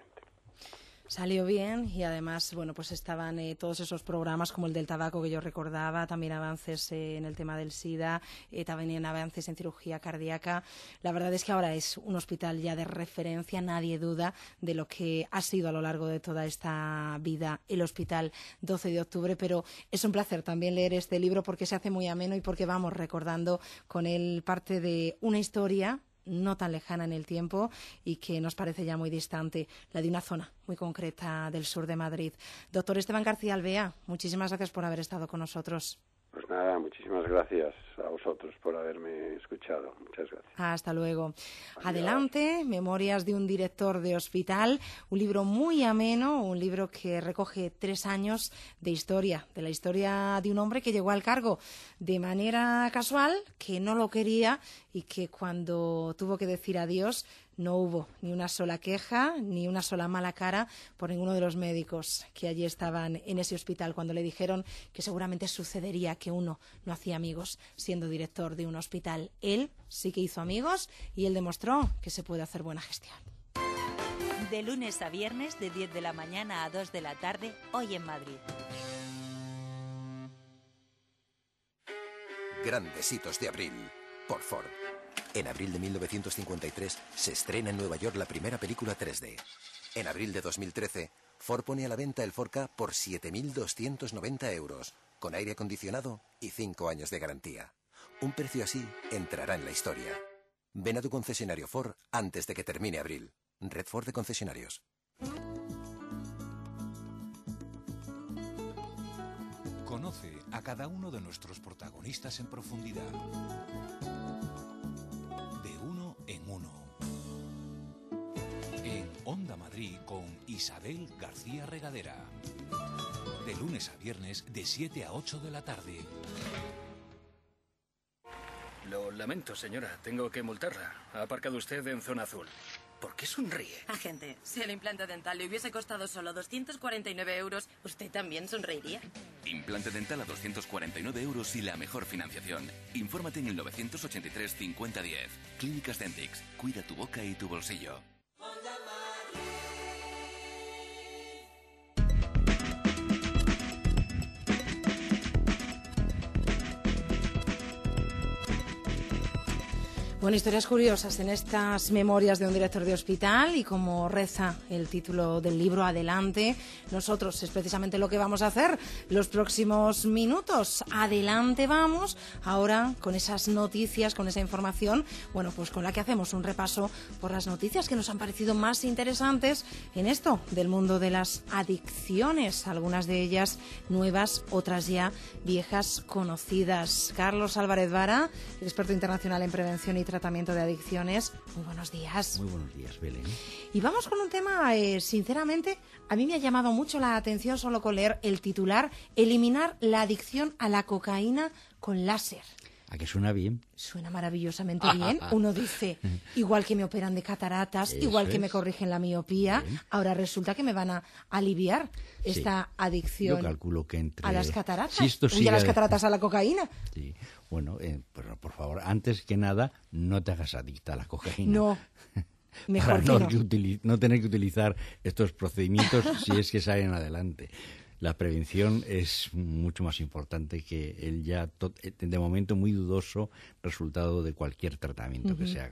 Salió bien, y además, bueno, pues estaban eh, todos esos programas como el del tabaco que yo recordaba, también avances eh, en el tema del SIDA, eh, también avances en cirugía cardíaca. La verdad es que ahora es un hospital ya de referencia, nadie duda de lo que ha sido a lo largo de toda esta vida el Hospital doce de octubre, pero es un placer también leer este libro porque se hace muy ameno y porque vamos recordando con él parte de una historia no tan lejana en el tiempo y que nos parece ya muy distante, la de una zona muy concreta del sur de Madrid. Doctor Esteban García Alvea, muchísimas gracias por haber estado con nosotros. Pues nada, muchísimas gracias a vosotros por haberme escuchado. Muchas gracias. Hasta luego. Adiós. Adelante, Memorias de un director de hospital, un libro muy ameno, un libro que recoge tres años de historia, de la historia de un hombre que llegó al cargo de manera casual, que no lo quería y que cuando tuvo que decir adiós no hubo ni una sola queja ni una sola mala cara por ninguno de los médicos que allí estaban en ese hospital cuando le dijeron que seguramente sucedería que uno no hacía amigos siendo director de un hospital. Él sí que hizo amigos y él demostró que se puede hacer buena gestión. De lunes a viernes, de diez de la mañana a dos de la tarde, hoy en Madrid. Grandes hitos de abril, por Ford. En abril de mil novecientos cincuenta y tres se estrena en Nueva York la primera película tres D. En abril de dos mil trece, Ford pone a la venta el Ford Ka por siete mil doscientos noventa euros, con aire acondicionado y cinco años de garantía. Un precio así entrará en la historia. Ven a tu concesionario Ford antes de que termine abril. Red Ford de concesionarios. Conoce a cada uno de nuestros protagonistas en profundidad. De uno en uno. En Onda Madrid con Isabel García Regadera. De lunes a viernes de siete a ocho de la tarde. Lo lamento, señora. Tengo que multarla. Ha aparcado usted en zona azul. ¿Por qué sonríe? Agente, si el implante dental le hubiese costado solo doscientos cuarenta y nueve euros, ¿usted también sonreiría? Implante dental a doscientos cuarenta y nueve euros y la mejor financiación. Infórmate en el novecientos ochenta y tres cincuenta diez. Clínicas Dentix. Cuida tu boca y tu bolsillo. Bueno, historias curiosas en estas memorias de un director de hospital y como reza el título del libro, adelante. Nosotros es precisamente lo que vamos a hacer los próximos minutos. Adelante vamos, ahora con esas noticias, con esa información, bueno, pues con la que hacemos un repaso por las noticias que nos han parecido más interesantes en esto del mundo de las adicciones. Algunas de ellas nuevas, otras ya viejas conocidas. Carlos Álvarez Vara, experto internacional en prevención y tratamiento de adicciones. Muy buenos días. Muy buenos días, Belén. Y vamos con un tema, eh, sinceramente, a mí me ha llamado mucho la atención solo con leer el titular: eliminar la adicción a la cocaína con láser. ¿A que suena bien? Suena maravillosamente bien. Uno dice, igual que me operan de cataratas, Eso igual que es. me corrigen la miopía, bien. Ahora resulta que me van a aliviar esta sí. adicción. Yo calculo que entre... a las cataratas. Si esto y a las cataratas a la cocaína. Sí. Bueno, eh, pero por favor, antes que nada, no te hagas adicta a la cocaína. No. Mejor Para que no, no. Que utili- no tener que utilizar estos procedimientos si es que salen adelante. La prevención es mucho más importante que el ya, to- de momento, muy dudoso resultado de cualquier tratamiento uh-huh. que se haga.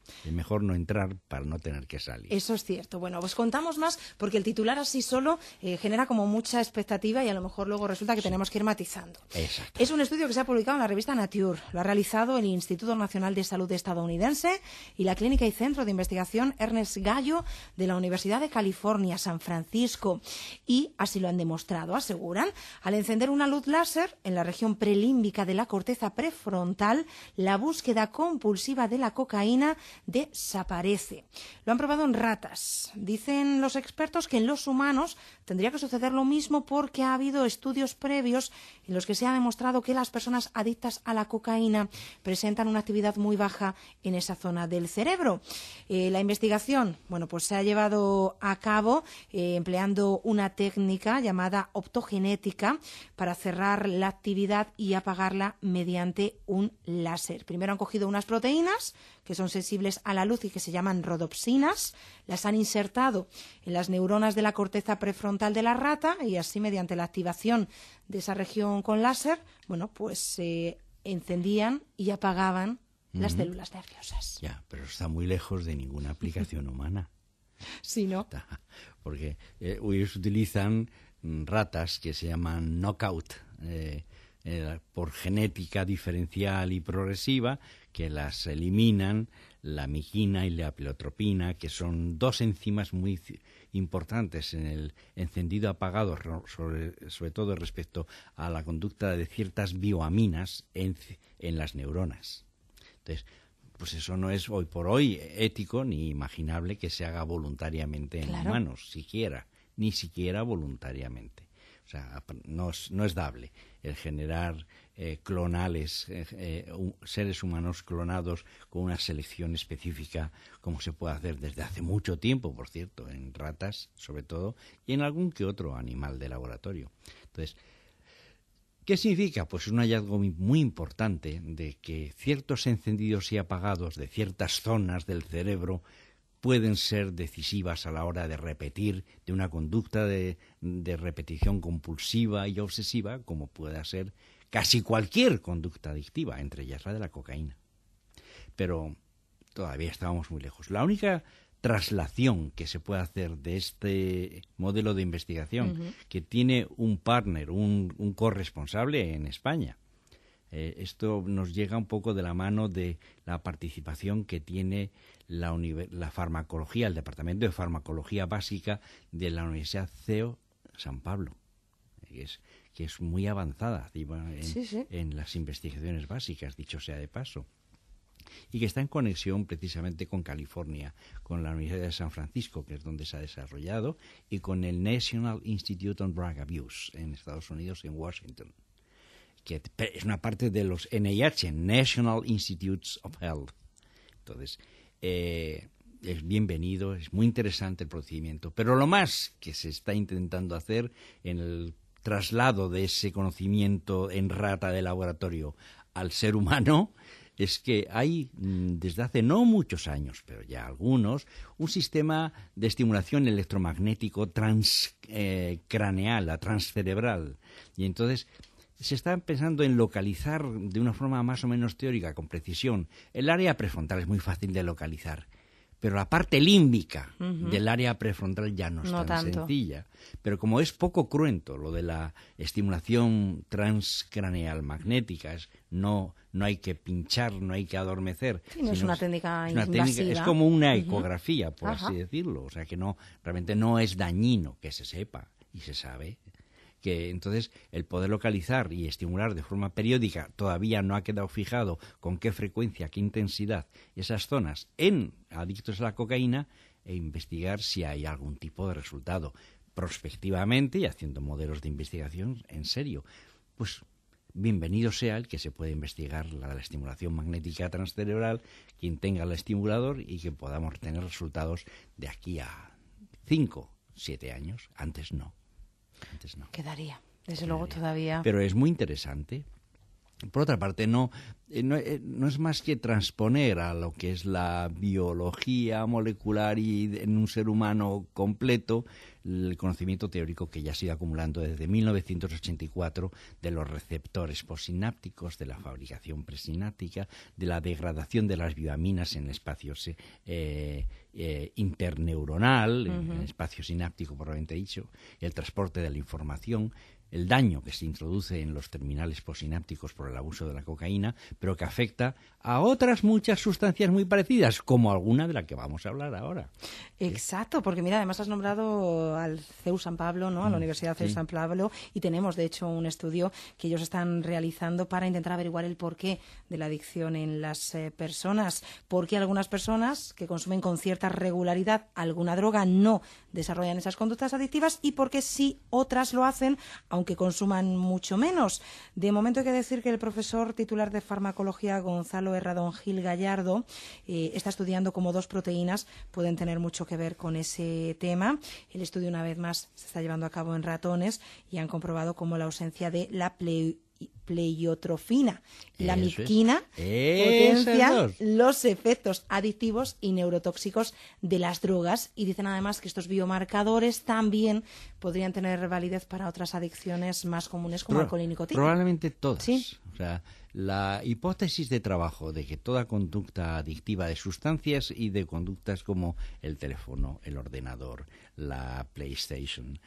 Es mejor no entrar para no tener que salir. Eso es cierto. Bueno, pues contamos más porque el titular así solo eh, genera como mucha expectativa y a lo mejor luego resulta que sí. tenemos que ir matizando. Exacto. Es un estudio que se ha publicado en la revista Nature. Lo ha realizado el Instituto Nacional de Salud estadounidense y la Clínica y Centro de Investigación Ernest Gallo de la Universidad de California, San Francisco. Y así lo han demostrado, aseguran. Al encender una luz láser en la región prelímbica de la corteza prefrontal, la búsqueda compulsiva de la cocaína desaparece. Lo han probado en ratas. Dicen los expertos que en los humanos tendría que suceder lo mismo porque ha habido estudios previos en los que se ha demostrado que las personas adictas a la cocaína presentan una actividad muy baja en esa zona del cerebro. Eh, la investigación, bueno, pues se ha llevado a cabo eh, empleando una técnica llamada optogenética para cerrar la actividad y apagarla mediante un láser. Primero han cogido unas proteínas que son sensibles a la luz y que se llaman rodopsinas, las han insertado en las neuronas de la corteza prefrontal de la rata y así mediante la activación de esa región con láser, bueno, pues se eh, encendían y apagaban uh-huh. las células nerviosas. Ya, pero está muy lejos de ninguna aplicación humana. Sí, ¿no? Está, porque eh, ellos utilizan ratas que se llaman knockout, eh, eh, por genética diferencial y progresiva, que las eliminan la miquina y la pleotropina, que son dos enzimas muy importantes en el encendido apagado, sobre, sobre todo respecto a la conducta de ciertas bioaminas en, en las neuronas. Entonces, pues eso no es hoy por hoy ético ni imaginable que se haga voluntariamente en claro. humanos, siquiera, ni siquiera voluntariamente. O sea, no es, no es dable el generar eh, clonales, eh, eh, un, seres humanos clonados con una selección específica, como se puede hacer desde hace mucho tiempo, por cierto, en ratas sobre todo, y en algún que otro animal de laboratorio. Entonces, ¿qué significa? Pues un hallazgo muy, muy importante de que ciertos encendidos y apagados de ciertas zonas del cerebro pueden ser decisivas a la hora de repetir, de una conducta de, de repetición compulsiva y obsesiva, como pueda ser casi cualquier conducta adictiva, entre ellas la de la cocaína. Pero todavía estábamos muy lejos. La única traslación que se puede hacer de este modelo de investigación, uh-huh. que tiene un partner, un, un corresponsable en España, Eh, esto nos llega un poco de la mano de la participación que tiene la, la farmacología, el Departamento de Farmacología Básica de la Universidad C E O San Pablo, que es, que es muy avanzada en, sí, sí. en las investigaciones básicas, dicho sea de paso, y que está en conexión precisamente con California, con la Universidad de San Francisco, que es donde se ha desarrollado, y con el National Institute on Drug Abuse en Estados Unidos, en Washington, que es una parte de los N I H, National Institutes of Health. Entonces, eh, es bienvenido, es muy interesante el procedimiento, pero lo más que se está intentando hacer en el traslado de ese conocimiento en rata de laboratorio al ser humano es que hay, desde hace no muchos años, pero ya algunos, un sistema de estimulación electromagnético transcraneal, eh, transcerebral. Y entonces se está pensando en localizar de una forma más o menos teórica, con precisión. El área prefrontal es muy fácil de localizar, pero la parte límbica uh-huh. del área prefrontal ya no es no tan tanto. sencilla. Pero como es poco cruento lo de la estimulación transcraneal magnética, es, no, no hay que pinchar, no hay que adormecer. Sí, no es una técnica es una invasiva. Técnica, es como una ecografía, uh-huh. por Ajá. así decirlo. O sea que no, realmente no es dañino, que se sepa y se sabe. Que entonces el poder localizar y estimular de forma periódica, todavía no ha quedado fijado con qué frecuencia, qué intensidad esas zonas en adictos a la cocaína, e investigar si hay algún tipo de resultado prospectivamente y haciendo modelos de investigación en serio. Pues bienvenido sea el que se pueda investigar la, la estimulación magnética transcerebral, quien tenga el estimulador, y que podamos tener resultados de aquí a cinco, siete años. Antes no. Antes no. Quedaría, desde Quedaría. luego todavía. Pero es muy interesante. por otra parte, no, eh, no, eh, no es más que transponer a lo que es la biología molecular y en un ser humano completo el conocimiento teórico que ya se ha ido acumulando desde mil novecientos ochenta y cuatro de los receptores postsinápticos, de la fabricación presináptica, de la degradación de las bioaminas en el espacio eh, eh, interneuronal, uh-huh. en el espacio sináptico, probablemente dicho, el transporte de la información, el daño que se introduce en los terminales postsinápticos por el abuso de la cocaína, pero que afecta a otras muchas sustancias muy parecidas, como alguna de la que vamos a hablar ahora. Exacto, porque mira, además has nombrado al C E U San Pablo, ¿no? A la Universidad C E U sí. San Pablo, y tenemos, de hecho, un estudio que ellos están realizando para intentar averiguar el porqué de la adicción en las eh, personas, porque algunas personas que consumen con cierta regularidad alguna droga no desarrollan esas conductas adictivas y porque sí otras lo hacen, aunque consuman mucho menos. De momento hay que decir que el profesor titular de farmacología, Gonzalo Herradón Gil Gallardo, eh, está estudiando cómo dos proteínas pueden tener mucho que ver con ese tema. El estudio, una vez más, se está llevando a cabo en ratones y han comprobado cómo la ausencia de la ple pleiotrofina y la miquina potencian los efectos adictivos y neurotóxicos de las drogas, y dicen además que estos biomarcadores también podrían tener validez para otras adicciones más comunes como Pro alcohol y nicotina. Probablemente todas. ¿Sí? O sea, la hipótesis de trabajo de que toda conducta adictiva de sustancias y de conductas como el teléfono, el ordenador, la PlayStation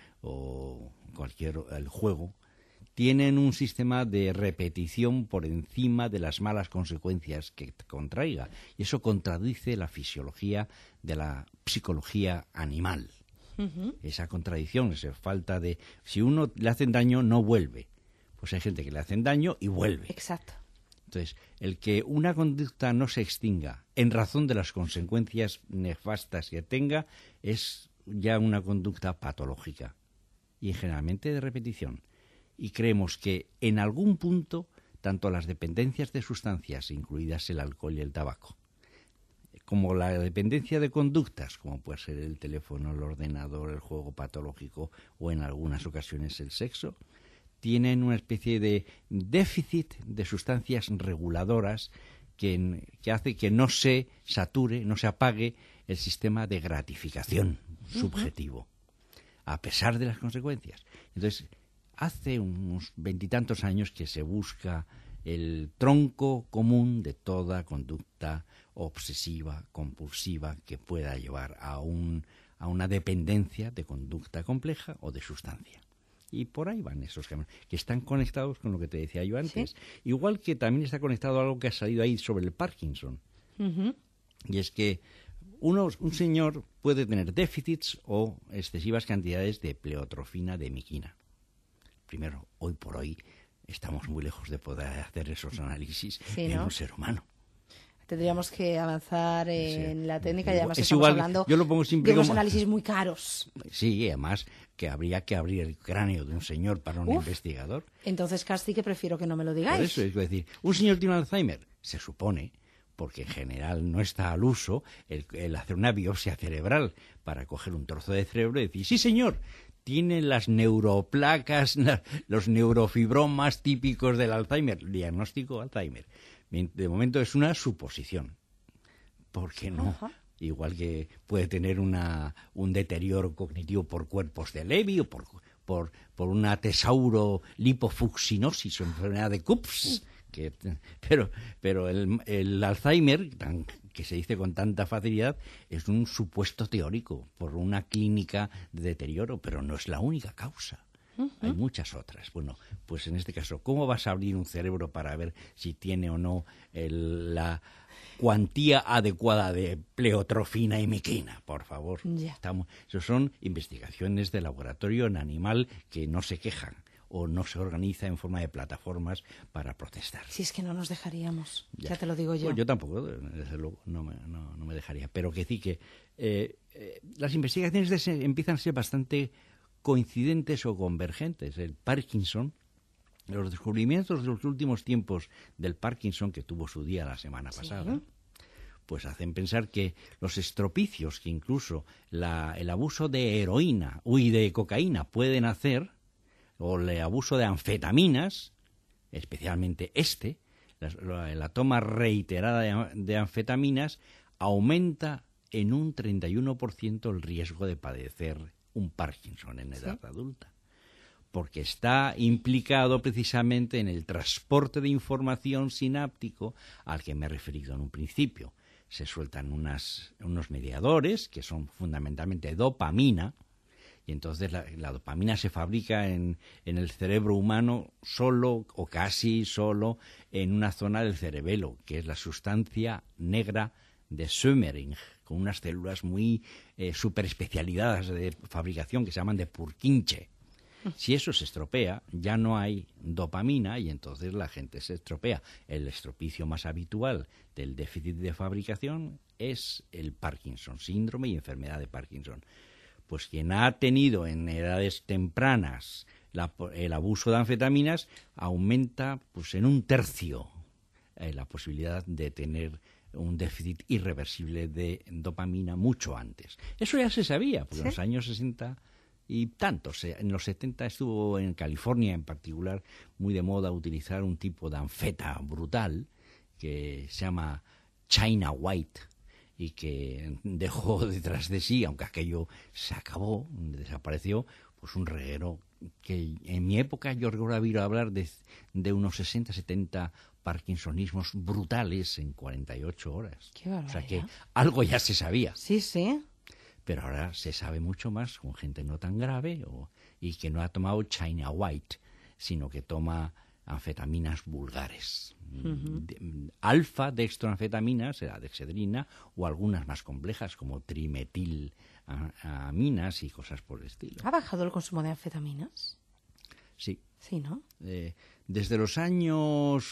o cualquier el juego tienen un sistema de repetición por encima de las malas consecuencias que contraiga. Y eso contradice la fisiología de la psicología animal. Uh-huh. Esa contradicción, esa falta de... Si uno le hacen daño, no vuelve. Pues hay gente que le hacen daño y vuelve. Exacto. Entonces, el que una conducta no se extinga en razón de las consecuencias nefastas que tenga es ya una conducta patológica y generalmente de repetición. Y creemos que en algún punto, tanto las dependencias de sustancias, incluidas el alcohol y el tabaco, como la dependencia de conductas, como puede ser el teléfono, el ordenador, el juego patológico o en algunas ocasiones el sexo, tienen una especie de déficit de sustancias reguladoras que, que hace que no se sature, no se apague el sistema de gratificación subjetivo, a pesar de las consecuencias. Entonces, hace unos veintitantos años que se busca el tronco común de toda conducta obsesiva, compulsiva, que pueda llevar a, un, a una dependencia de conducta compleja o de sustancia. Y por ahí van esos caminos, que están conectados con lo que te decía yo antes. ¿Sí? Igual que también está conectado a algo que ha salido ahí sobre el Parkinson. Uh-huh. Y es que uno, un señor puede tener déficits o excesivas cantidades de pleiotrofina, de miquina. Primero, hoy por hoy estamos muy lejos de poder hacer esos análisis sí, ¿no? en un ser humano. Tendríamos que avanzar en sí. la técnica y además es estamos igual, hablando yo lo pongo siempre de unos como... análisis muy caros. Sí, además que habría que abrir el cráneo de un señor para un Uf, investigador. Entonces casi que prefiero que no me lo digáis. Por eso, es decir, un señor tiene Alzheimer, se supone, porque en general no está al uso el, el hacer una biopsia cerebral para coger un trozo de cerebro y decir, sí señor, tiene las neuroplacas, la, los neurofibromas típicos del Alzheimer. Diagnóstico Alzheimer. De momento es una suposición. ¿Por qué no? Ajá. Igual que puede tener una, un deterioro cognitivo por cuerpos de Levy o por, por, por una tesauro lipofucsinosis o enfermedad de Kupfs. Que, pero pero el, el Alzheimer, tan, que se dice con tanta facilidad, es un supuesto teórico por una clínica de deterioro, pero no es la única causa. Uh-huh. Hay muchas otras. Bueno, pues en este caso, ¿cómo vas a abrir un cerebro para ver si tiene o no el, la cuantía adecuada de pleiotrofina y miquina? Por favor. Yeah. Estamos, eso son investigaciones de laboratorio en animal que no se quejan o no se organiza en forma de plataformas para protestar. Si es que no nos dejaríamos, ya, ya te lo digo yo. Pues yo tampoco, desde luego, no me, no, no me dejaría. Pero que sí que eh, eh, las investigaciones de ese, empiezan a ser bastante coincidentes o convergentes. El Parkinson, los descubrimientos de los últimos tiempos del Parkinson, que tuvo su día la semana pasada, ¿sí? Pues hacen pensar que los estropicios que incluso la, el abuso de heroína y de cocaína pueden hacer, o el abuso de anfetaminas, especialmente este, la, la, la toma reiterada de, de anfetaminas aumenta en un treinta y uno por ciento el riesgo de padecer un Parkinson en edad ¿Sí? adulta, porque está implicado precisamente en el transporte de información sináptico al que me he referido en un principio. Se sueltan unas, unos mediadores que son fundamentalmente dopamina, y entonces la, la dopamina se fabrica en, en el cerebro humano solo o casi solo en una zona del cerebelo, que es la sustancia negra de Sömering, con unas células muy eh, superespecializadas de fabricación que se llaman de Purkinje. Si eso se estropea, ya no hay dopamina y entonces la gente se estropea. El estropicio más habitual del déficit de fabricación es el Parkinson, síndrome y enfermedad de Parkinson. Pues quien ha tenido en edades tempranas la, el abuso de anfetaminas aumenta pues en un tercio eh, la posibilidad de tener un déficit irreversible de dopamina mucho antes. Eso ya se sabía, porque ¿Sí? en los años sesenta y tantos, en los setenta estuvo en California en particular muy de moda utilizar un tipo de anfeta brutal que se llama China White y que dejó detrás de sí, aunque aquello se acabó, desapareció, pues un reguero que en mi época yo recuerdo haber oído hablar de, de unos sesenta, setenta parkinsonismos brutales en cuarenta y ocho horas. Qué barbaridad. O sea que algo ya se sabía. Sí, sí. Pero ahora se sabe mucho más con gente no tan grave o, y que no ha tomado China White, sino que toma anfetaminas vulgares. Uh-huh. De, alfa dextroanfetaminas, la dexedrina, o algunas más complejas como trimetilaminas y cosas por el estilo. ¿Ha bajado el consumo de anfetaminas? Sí. Sí, ¿no? Eh, desde los años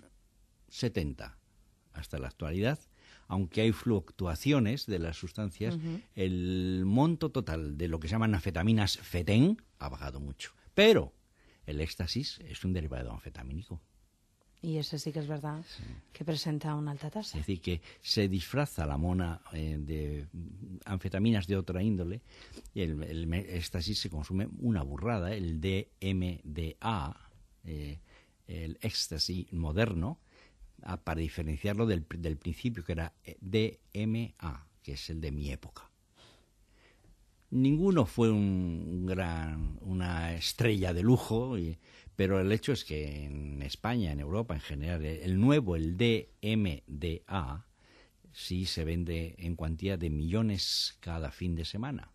setenta hasta la actualidad, aunque hay fluctuaciones de las sustancias, uh-huh. el monto total de lo que se llaman anfetaminas fetén ha bajado mucho. Pero el éxtasis es un derivado anfetamínico. Y ese sí que es verdad, sí. que presenta una alta tasa. Es decir, que se disfraza la mona eh, de anfetaminas de otra índole, y el, el éxtasis se consume una burrada, el D M D A, eh, el éxtasis moderno, a, para diferenciarlo del, del principio que era D M A, que es el de mi época. Ninguno fue un gran, una estrella de lujo, y, pero el hecho es que en España, en Europa en general, el nuevo, el D M D A, sí se vende en cuantía de millones cada fin de semana.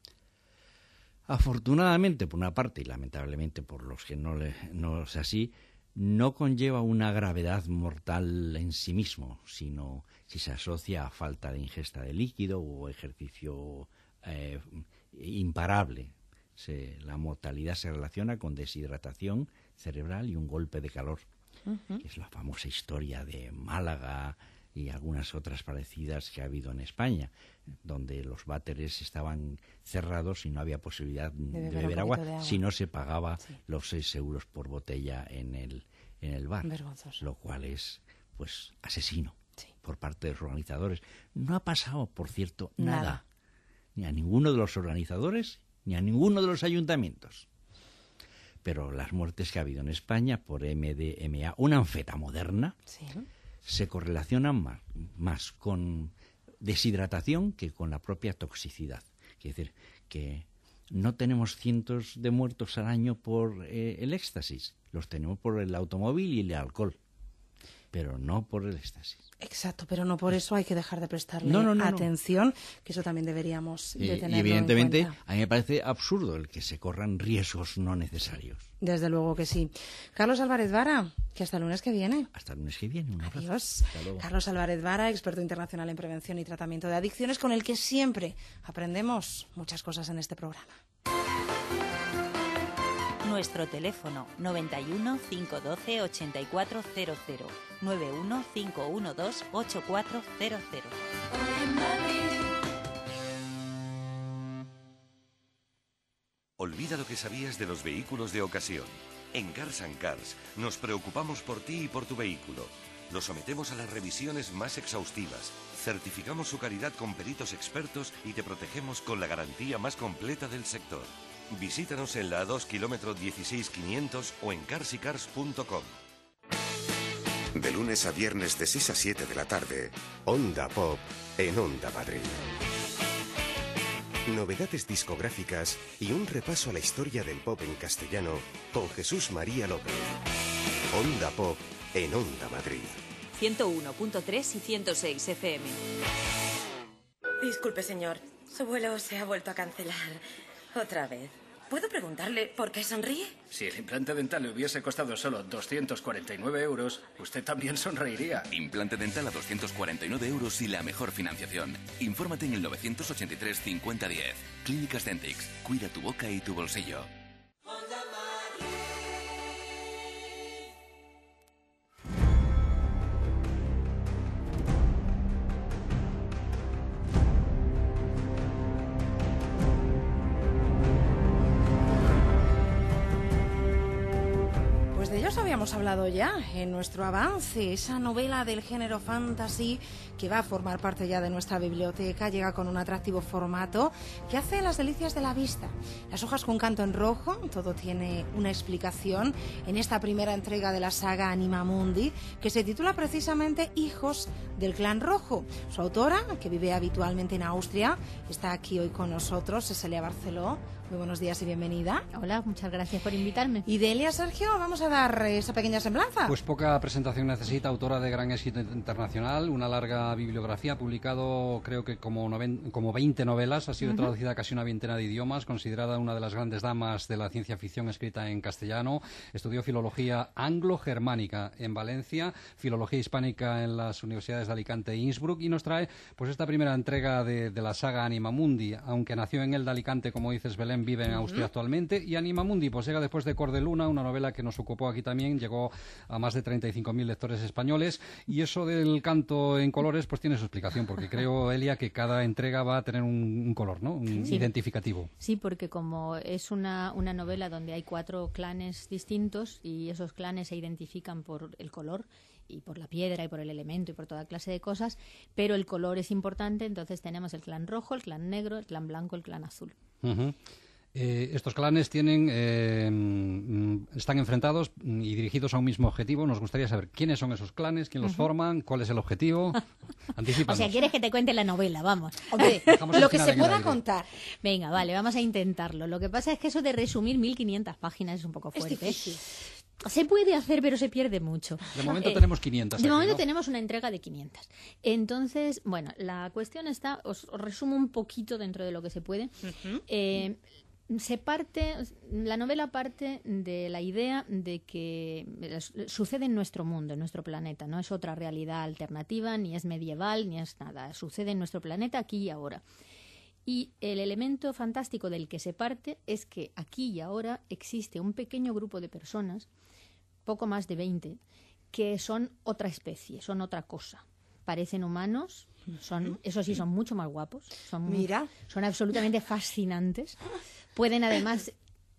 Afortunadamente, por una parte, y lamentablemente por los que no, le, no es así, no conlleva una gravedad mortal en sí mismo, sino si se asocia a falta de ingesta de líquido o ejercicio eh, imparable. Se, la mortalidad se relaciona con deshidratación cerebral y un golpe de calor. Uh-huh. Es la famosa historia de Málaga y algunas otras parecidas que ha habido en España, donde los váteres estaban cerrados y no había posibilidad de beber, de beber agua, de agua si no se pagaba sí. los seis euros por botella en el, en el bar. Vergonzoso. Lo cual es, pues, asesino sí. por parte de los organizadores. No ha pasado, por cierto, nada. nada. Ni a ninguno de los organizadores, ni a ninguno de los ayuntamientos. Pero las muertes que ha habido en España por M D M A, una anfeta moderna, sí. se correlacionan más, más con deshidratación que con la propia toxicidad. Quiere decir que no tenemos cientos de muertos al año por eh, el éxtasis, los tenemos por el automóvil y el alcohol, pero no por el éxtasis. Exacto, pero no por eso hay que dejar de prestarle no, no, no, atención, no. que eso también deberíamos de y, tenerlo y evidentemente, en cuenta. A mí me parece absurdo el que se corran riesgos no necesarios. Desde luego que sí. Carlos Álvarez Vara, que hasta el lunes que viene. Hasta el lunes que viene. Un abrazo. Adiós. Carlos Álvarez Vara, experto internacional en prevención y tratamiento de adicciones, con el que siempre aprendemos muchas cosas en este programa. Nuestro teléfono noventa y uno, cinco uno dos, ochenta y cuatro cero cero, nueve uno cinco uno dos, ocho cuatro cero cero. Olvida lo que sabías de los vehículos de ocasión. En Cars and Cars nos preocupamos por ti y por tu vehículo. Lo sometemos a las revisiones más exhaustivas, certificamos su calidad con peritos expertos y te protegemos con la garantía más completa del sector. Visítanos en la A dos kilómetro dieciséis quinientos o en cars y cars punto com. De lunes a viernes de seis a siete de la tarde, Onda Pop en Onda Madrid. Novedades discográficas y un repaso a la historia del pop en castellano con Jesús María López. Onda Pop en Onda Madrid. ciento uno punto tres y ciento seis F M. Disculpe, señor. Su vuelo se ha vuelto a cancelar. Otra vez. ¿Puedo preguntarle por qué sonríe? Si el implante dental le hubiese costado solo doscientos cuarenta y nueve euros, usted también sonreiría. Implante dental a doscientos cuarenta y nueve euros y la mejor financiación. Infórmate en el novecientos ochenta y tres cincuenta diez. Clínicas Dentix. Cuida tu boca y tu bolsillo. De ellos habíamos hablado ya en nuestro avance, esa novela del género fantasy que va a formar parte ya de nuestra biblioteca, llega con un atractivo formato que hace las delicias de la vista. Las hojas con canto en rojo, todo tiene una explicación en esta primera entrega de la saga Anima Mundi, que se titula precisamente Hijos del Clan Rojo. Su autora, que vive habitualmente en Austria, está aquí hoy con nosotros, Cecilia Barceló. Muy buenos días y bienvenida. Hola, muchas gracias por invitarme. Y Delia, Sergio, vamos a dar esa pequeña semblanza. Pues poca presentación necesita, autora de gran éxito internacional, una larga bibliografía, ha publicado creo que como, noven, como veinte novelas, ha sido uh-huh. traducida a casi una veintena de idiomas, considerada una de las grandes damas de la ciencia ficción escrita en castellano, estudió filología anglo-germánica en Valencia, filología hispánica en las universidades de Alicante e Innsbruck, y nos trae pues esta primera entrega de, de la saga Anima Mundi, aunque nació en el de Alicante, como dices, Belén, vive en Austria uh-huh. actualmente, y Anima Mundi pues llega después de Cor de Luna, una novela que nos ocupó aquí también, llegó a más de treinta y cinco mil lectores españoles, y eso del canto en colores pues tiene su explicación, porque creo, Elia, que cada entrega va a tener un, un color, ¿no? Un sí. identificativo. Sí, porque como es una, una novela donde hay cuatro clanes distintos y esos clanes se identifican por el color y por la piedra y por el elemento y por toda clase de cosas, pero el color es importante, entonces tenemos el clan rojo, el clan negro, el clan blanco, el clan azul. Uh-huh. Eh, estos clanes tienen eh, están enfrentados y dirigidos a un mismo objetivo. Nos gustaría saber quiénes son esos clanes, quién los uh-huh. forman, cuál es el objetivo. Anticípanos. O sea, quieres que te cuente la novela, vamos. Hombre, lo que se pueda contar. Venga, vale, vamos a intentarlo. Lo que pasa es que eso de resumir mil quinientas páginas es un poco fuerte. Es difícil. Se puede hacer, pero se pierde mucho. De momento eh, tenemos quinientas. De aquí, momento ¿no? tenemos una entrega de quinientas. Entonces, bueno, la cuestión está, os, os resumo un poquito dentro de lo que se puede. Uh-huh. Eh, se parte, la novela parte de la idea de que sucede en nuestro mundo, en nuestro planeta. No es otra realidad alternativa, ni es medieval, ni es nada. Sucede en nuestro planeta aquí y ahora. Y el elemento fantástico del que se parte es que aquí y ahora existe un pequeño grupo de personas, poco más de veinte, que son otra especie, son otra cosa. Parecen humanos, son, eso sí, son mucho más guapos, son, Mira. son absolutamente fascinantes. Pueden además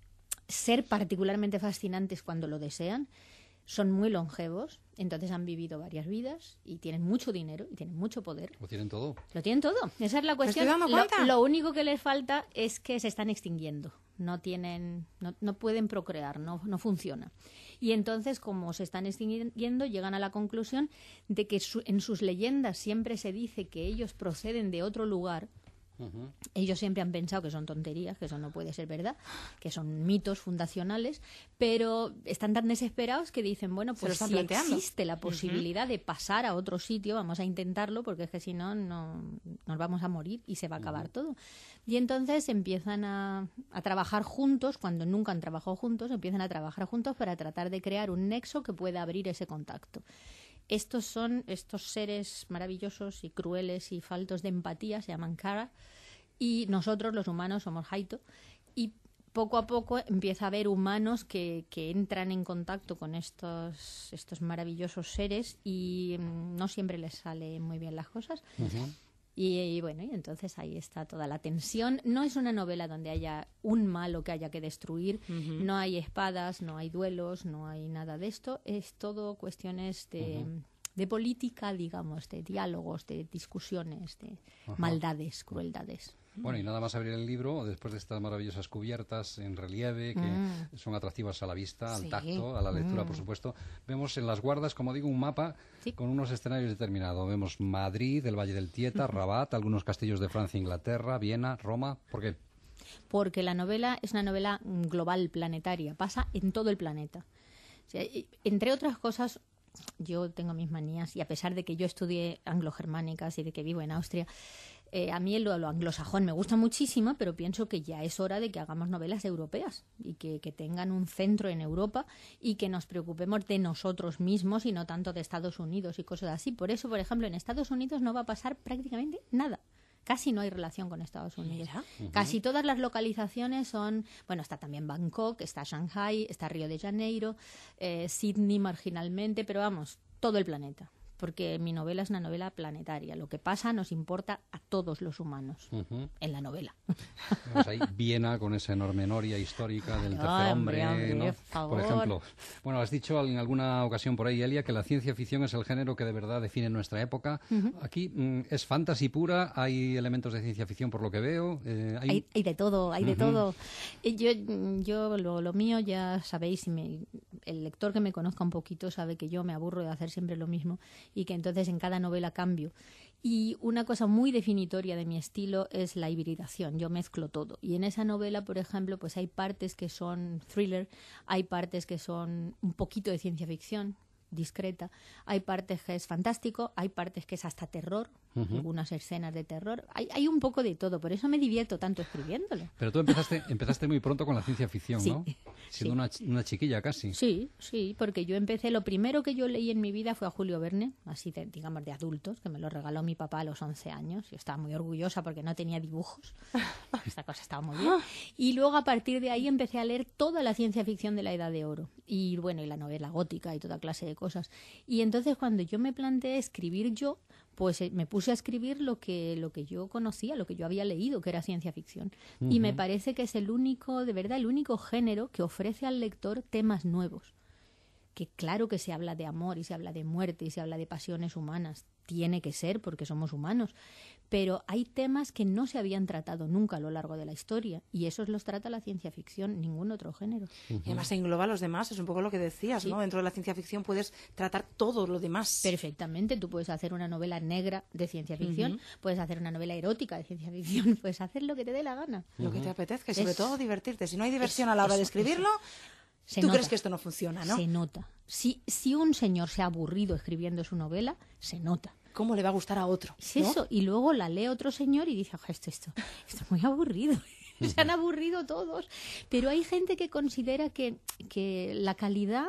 ser particularmente fascinantes cuando lo desean. Son muy longevos, entonces han vivido varias vidas y tienen mucho dinero y tienen mucho poder. Lo tienen todo. Lo tienen todo. Esa es la cuestión. ¿Me estoy dando cuenta? Lo, lo único que les falta es que se están extinguiendo. No tienen, no, no pueden procrear, no, no funciona. Y entonces, como se están extinguiendo, llegan a la conclusión de que su, en sus leyendas siempre se dice que ellos proceden de otro lugar. Uh-huh. Ellos siempre han pensado que son tonterías, que eso no puede ser verdad, que son mitos fundacionales, pero están tan desesperados que dicen, bueno, pues si planteando. existe la posibilidad uh-huh. de pasar a otro sitio, vamos a intentarlo, porque es que si no, no nos vamos a morir y se va a acabar uh-huh. todo. Y entonces empiezan a, a trabajar juntos, cuando nunca han trabajado juntos, empiezan a trabajar juntos para tratar de crear un nexo que pueda abrir ese contacto. Estos son estos seres maravillosos y crueles y faltos de empatía, se llaman Kara, y nosotros los humanos somos Haito, y poco a poco empieza a haber humanos que, que entran en contacto con estos, estos maravillosos seres y mmm, no siempre les salen muy bien las cosas. Uh-huh. Y, y bueno, y entonces ahí está toda la tensión. No es una novela donde haya un malo que haya que destruir, uh-huh. no hay espadas, no hay duelos, no hay nada de esto. Es todo cuestiones de, uh-huh. de política, digamos, de diálogos, de discusiones, de Ajá. maldades, crueldades. Bueno, y nada más abrir el libro, después de estas maravillosas cubiertas en relieve, que Mm. son atractivas a la vista, al Sí. tacto, a la lectura, Mm. por supuesto, vemos en las guardas, como digo, un mapa con unos escenarios determinados. Vemos Madrid, el Valle del Tieta, Rabat, algunos castillos de Francia, Inglaterra, Viena, Roma. ¿Por qué? Porque la novela es una novela mm, global, planetaria, pasa en todo el planeta. O sea, y- entre otras cosas, yo tengo mis manías y a pesar de que yo estudié anglo-germánicas y de que vivo en Austria, eh, a mí lo, lo anglosajón me gusta muchísimo, pero pienso que ya es hora de que hagamos novelas europeas y que, que tengan un centro en Europa y que nos preocupemos de nosotros mismos y no tanto de Estados Unidos y cosas así. Por eso, por ejemplo, en Estados Unidos no va a pasar prácticamente nada. Casi no hay relación con Estados Unidos. Ujú. Casi todas las localizaciones son, bueno, está también Bangkok, está Shanghai, está Río de Janeiro, eh, Sydney marginalmente, pero vamos, todo el planeta. Porque mi novela es una novela planetaria. Lo que pasa nos importa a todos los humanos Ujú. en la novela. Vemos ahí Viena con esa enorme noria histórica del tercer Ay, hombre, hombre, ¿no? por favor. Por ejemplo. Bueno, has dicho en alguna ocasión por ahí, Elia, que la ciencia ficción es el género que de verdad define nuestra época. Ujú. Aquí mm, es fantasy pura, hay elementos de ciencia ficción por lo que veo. eh, hay... Hay, hay de todo, hay de Ujú. todo. Eh, Yo, yo lo, lo mío, ya sabéis, si me- el lector que me conozca un poquito sabe que yo me aburro de hacer siempre lo mismo y que entonces en cada novela cambio. Y una cosa muy definitoria de mi estilo es la hibridación. Yo mezclo todo. Y en esa novela, por ejemplo, pues hay partes que son thriller, hay partes que son un poquito de ciencia ficción, discreta, hay partes que es fantástico, hay partes que es hasta terror, Ujú. algunas escenas de terror. Hay, hay un poco de todo, por eso me divierto tanto escribiéndolo. Pero tú empezaste, empezaste muy pronto con la ciencia ficción, Sí, ¿no? Siendo sí. una, ch- una chiquilla casi. Sí, sí, porque yo empecé, lo primero que yo leí en mi vida fue a Julio Verne, así de, digamos de adultos, que me lo regaló mi papá a los once años. Yo estaba muy orgullosa porque no tenía dibujos. Esta cosa estaba muy bien. Y luego a partir de ahí empecé a leer toda la ciencia ficción de la Edad de Oro. Y bueno, y la novela gótica y toda clase de cosas. Y entonces cuando yo me planteé escribir yo, pues eh, me puse a escribir lo que, lo que yo conocía, lo que yo había leído, que era ciencia ficción. Y me Ujú. parece que es el único, de verdad, el único género que ofrece al lector temas nuevos. Que claro que se habla de amor y se habla de muerte y se habla de pasiones humanas. Tiene que ser porque somos humanos. Pero hay temas que no se habían tratado nunca a lo largo de la historia. Y esos los trata la ciencia ficción, ningún otro género. Y además engloba a los demás, es un poco lo que decías, Sí. ¿no? Dentro de la ciencia ficción puedes tratar todo lo demás. Perfectamente, tú puedes hacer una novela negra de ciencia ficción, Ujú. puedes hacer una novela erótica de ciencia ficción, puedes hacer lo que te dé la gana. Lo que te apetezca y Es- sobre todo divertirte. Si no hay diversión a la hora de eso, escribirlo, Se tú nota. crees que esto no funciona, ¿no? Se nota. Si, si un señor se ha aburrido escribiendo su novela, se nota. ¿Cómo le va a gustar a otro? Es ¿no? eso. Y luego la lee otro señor y dice, "Ojo, esto, esto, esto es muy aburrido. Se han aburrido todos. Pero hay gente que considera que, que la calidad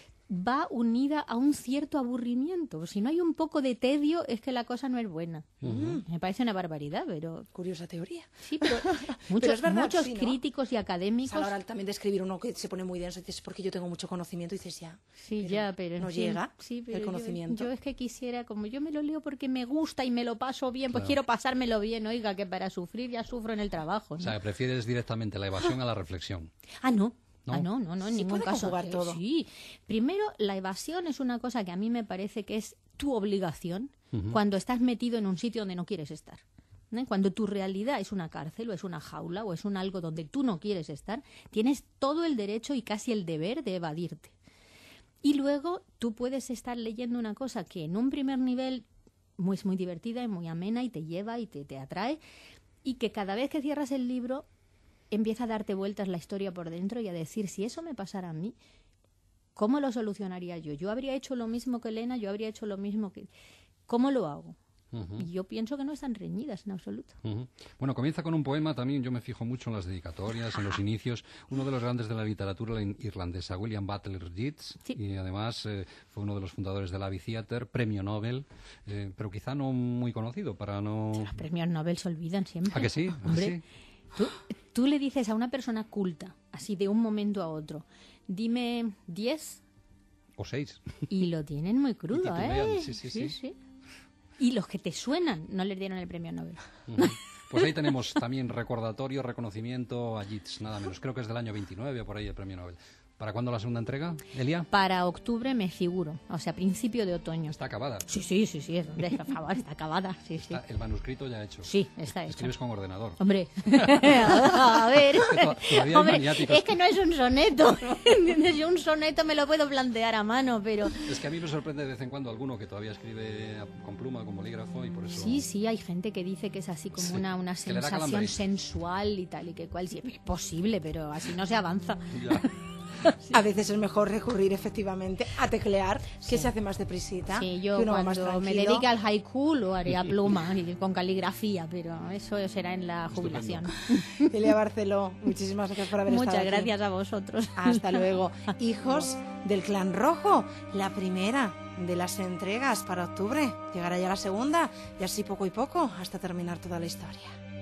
va unida a un cierto aburrimiento. Si no hay un poco de tedio, es que la cosa no es buena. Ujú. Me parece una barbaridad, pero... Curiosa teoría. Sí, pero muchos, es verdad, muchos sí, ¿no? críticos y académicos... A la hora también de escribir uno que se pone muy denso y dices, porque yo tengo mucho conocimiento, y dices, ya. Sí, ya, pero en no fin, llega sí, pero el yo- conocimiento. Yo, es que quisiera, como yo me lo leo porque me gusta y me lo paso bien, pues Claro. quiero pasármelo bien, oiga, que para sufrir ya sufro en el trabajo. O ¿no? sea, que prefieres directamente la evasión a la reflexión. Ah, no. ¿No? Ah, no, no, no, en Sí ningún puede caso. conjugar Eh, todo. Sí. Primero, la evasión es una cosa que a mí me parece que es tu obligación Ujú. cuando estás metido en un sitio donde no quieres estar. ¿eh? Cuando tu realidad es una cárcel o es una jaula o es un algo donde tú no quieres estar, tienes todo el derecho y casi el deber de evadirte. Y luego tú puedes estar leyendo una cosa que en un primer nivel muy, es muy divertida y muy amena y te lleva y te, te atrae, y que cada vez que cierras el libro empieza a darte vueltas la historia por dentro y a decir, si eso me pasara a mí, ¿cómo lo solucionaría yo? Yo habría hecho lo mismo que Elena, yo habría hecho lo mismo que... ¿Cómo lo hago? Ujú. Y yo pienso que no están reñidas en absoluto. Ujú. Bueno, comienza con un poema también, yo me fijo mucho en las dedicatorias, en los inicios, uno de los grandes de la literatura irlandesa, William Butler Yeats, y además eh, fue uno de los fundadores del Abbey Theatre, premio Nobel, eh, pero quizá no muy conocido para no... Los premios Nobel se olvidan siempre. ¿A que sí? ¿A que Hombre, sí? Tú, tú le dices a una persona culta, así de un momento a otro, dime diez, O seis. y lo tienen muy crudo, titubean, ¿eh? sí, sí, sí. Y los que te suenan no les dieron el premio Nobel. Ujú. Pues ahí tenemos también recordatorio, reconocimiento a Yeats, nada menos. Creo que es del año veintinueve o por ahí el premio Nobel. ¿Para cuándo la segunda entrega, Elia? Para octubre me figuro, o sea, principio de otoño. Está acabada. Sí, sí, sí, sí, por favor, está acabada, sí, sí. Está el manuscrito ya hecho. Sí, está hecho. Escribes con ordenador. Hombre, a ver, Todavía hombre, hay maniáticos. es que no es un soneto, ¿entiendes? Yo un soneto me lo puedo plantear a mano, pero... Es que a mí me sorprende de vez en cuando alguno que todavía escribe con pluma, con bolígrafo, y por eso... Sí, sí, hay gente que dice que es así como Sí, una, una que le da sensación calambre. sensual y tal y que cual. Sí, es posible, pero así no se avanza. Ya. A veces es mejor recurrir efectivamente a teclear, que Sí. se hace más deprisita. Sí, yo que uno va más cuando me tranquilo. dedique al haiku lo haré a pluma y con caligrafía, pero eso será en la jubilación. Elia Barceló, muchísimas gracias por haber Muchas estado aquí. gracias a vosotros. Hasta luego. Hijos del Clan Rojo, la primera de las entregas para octubre. Llegará ya la segunda y así poco y poco hasta terminar toda la historia.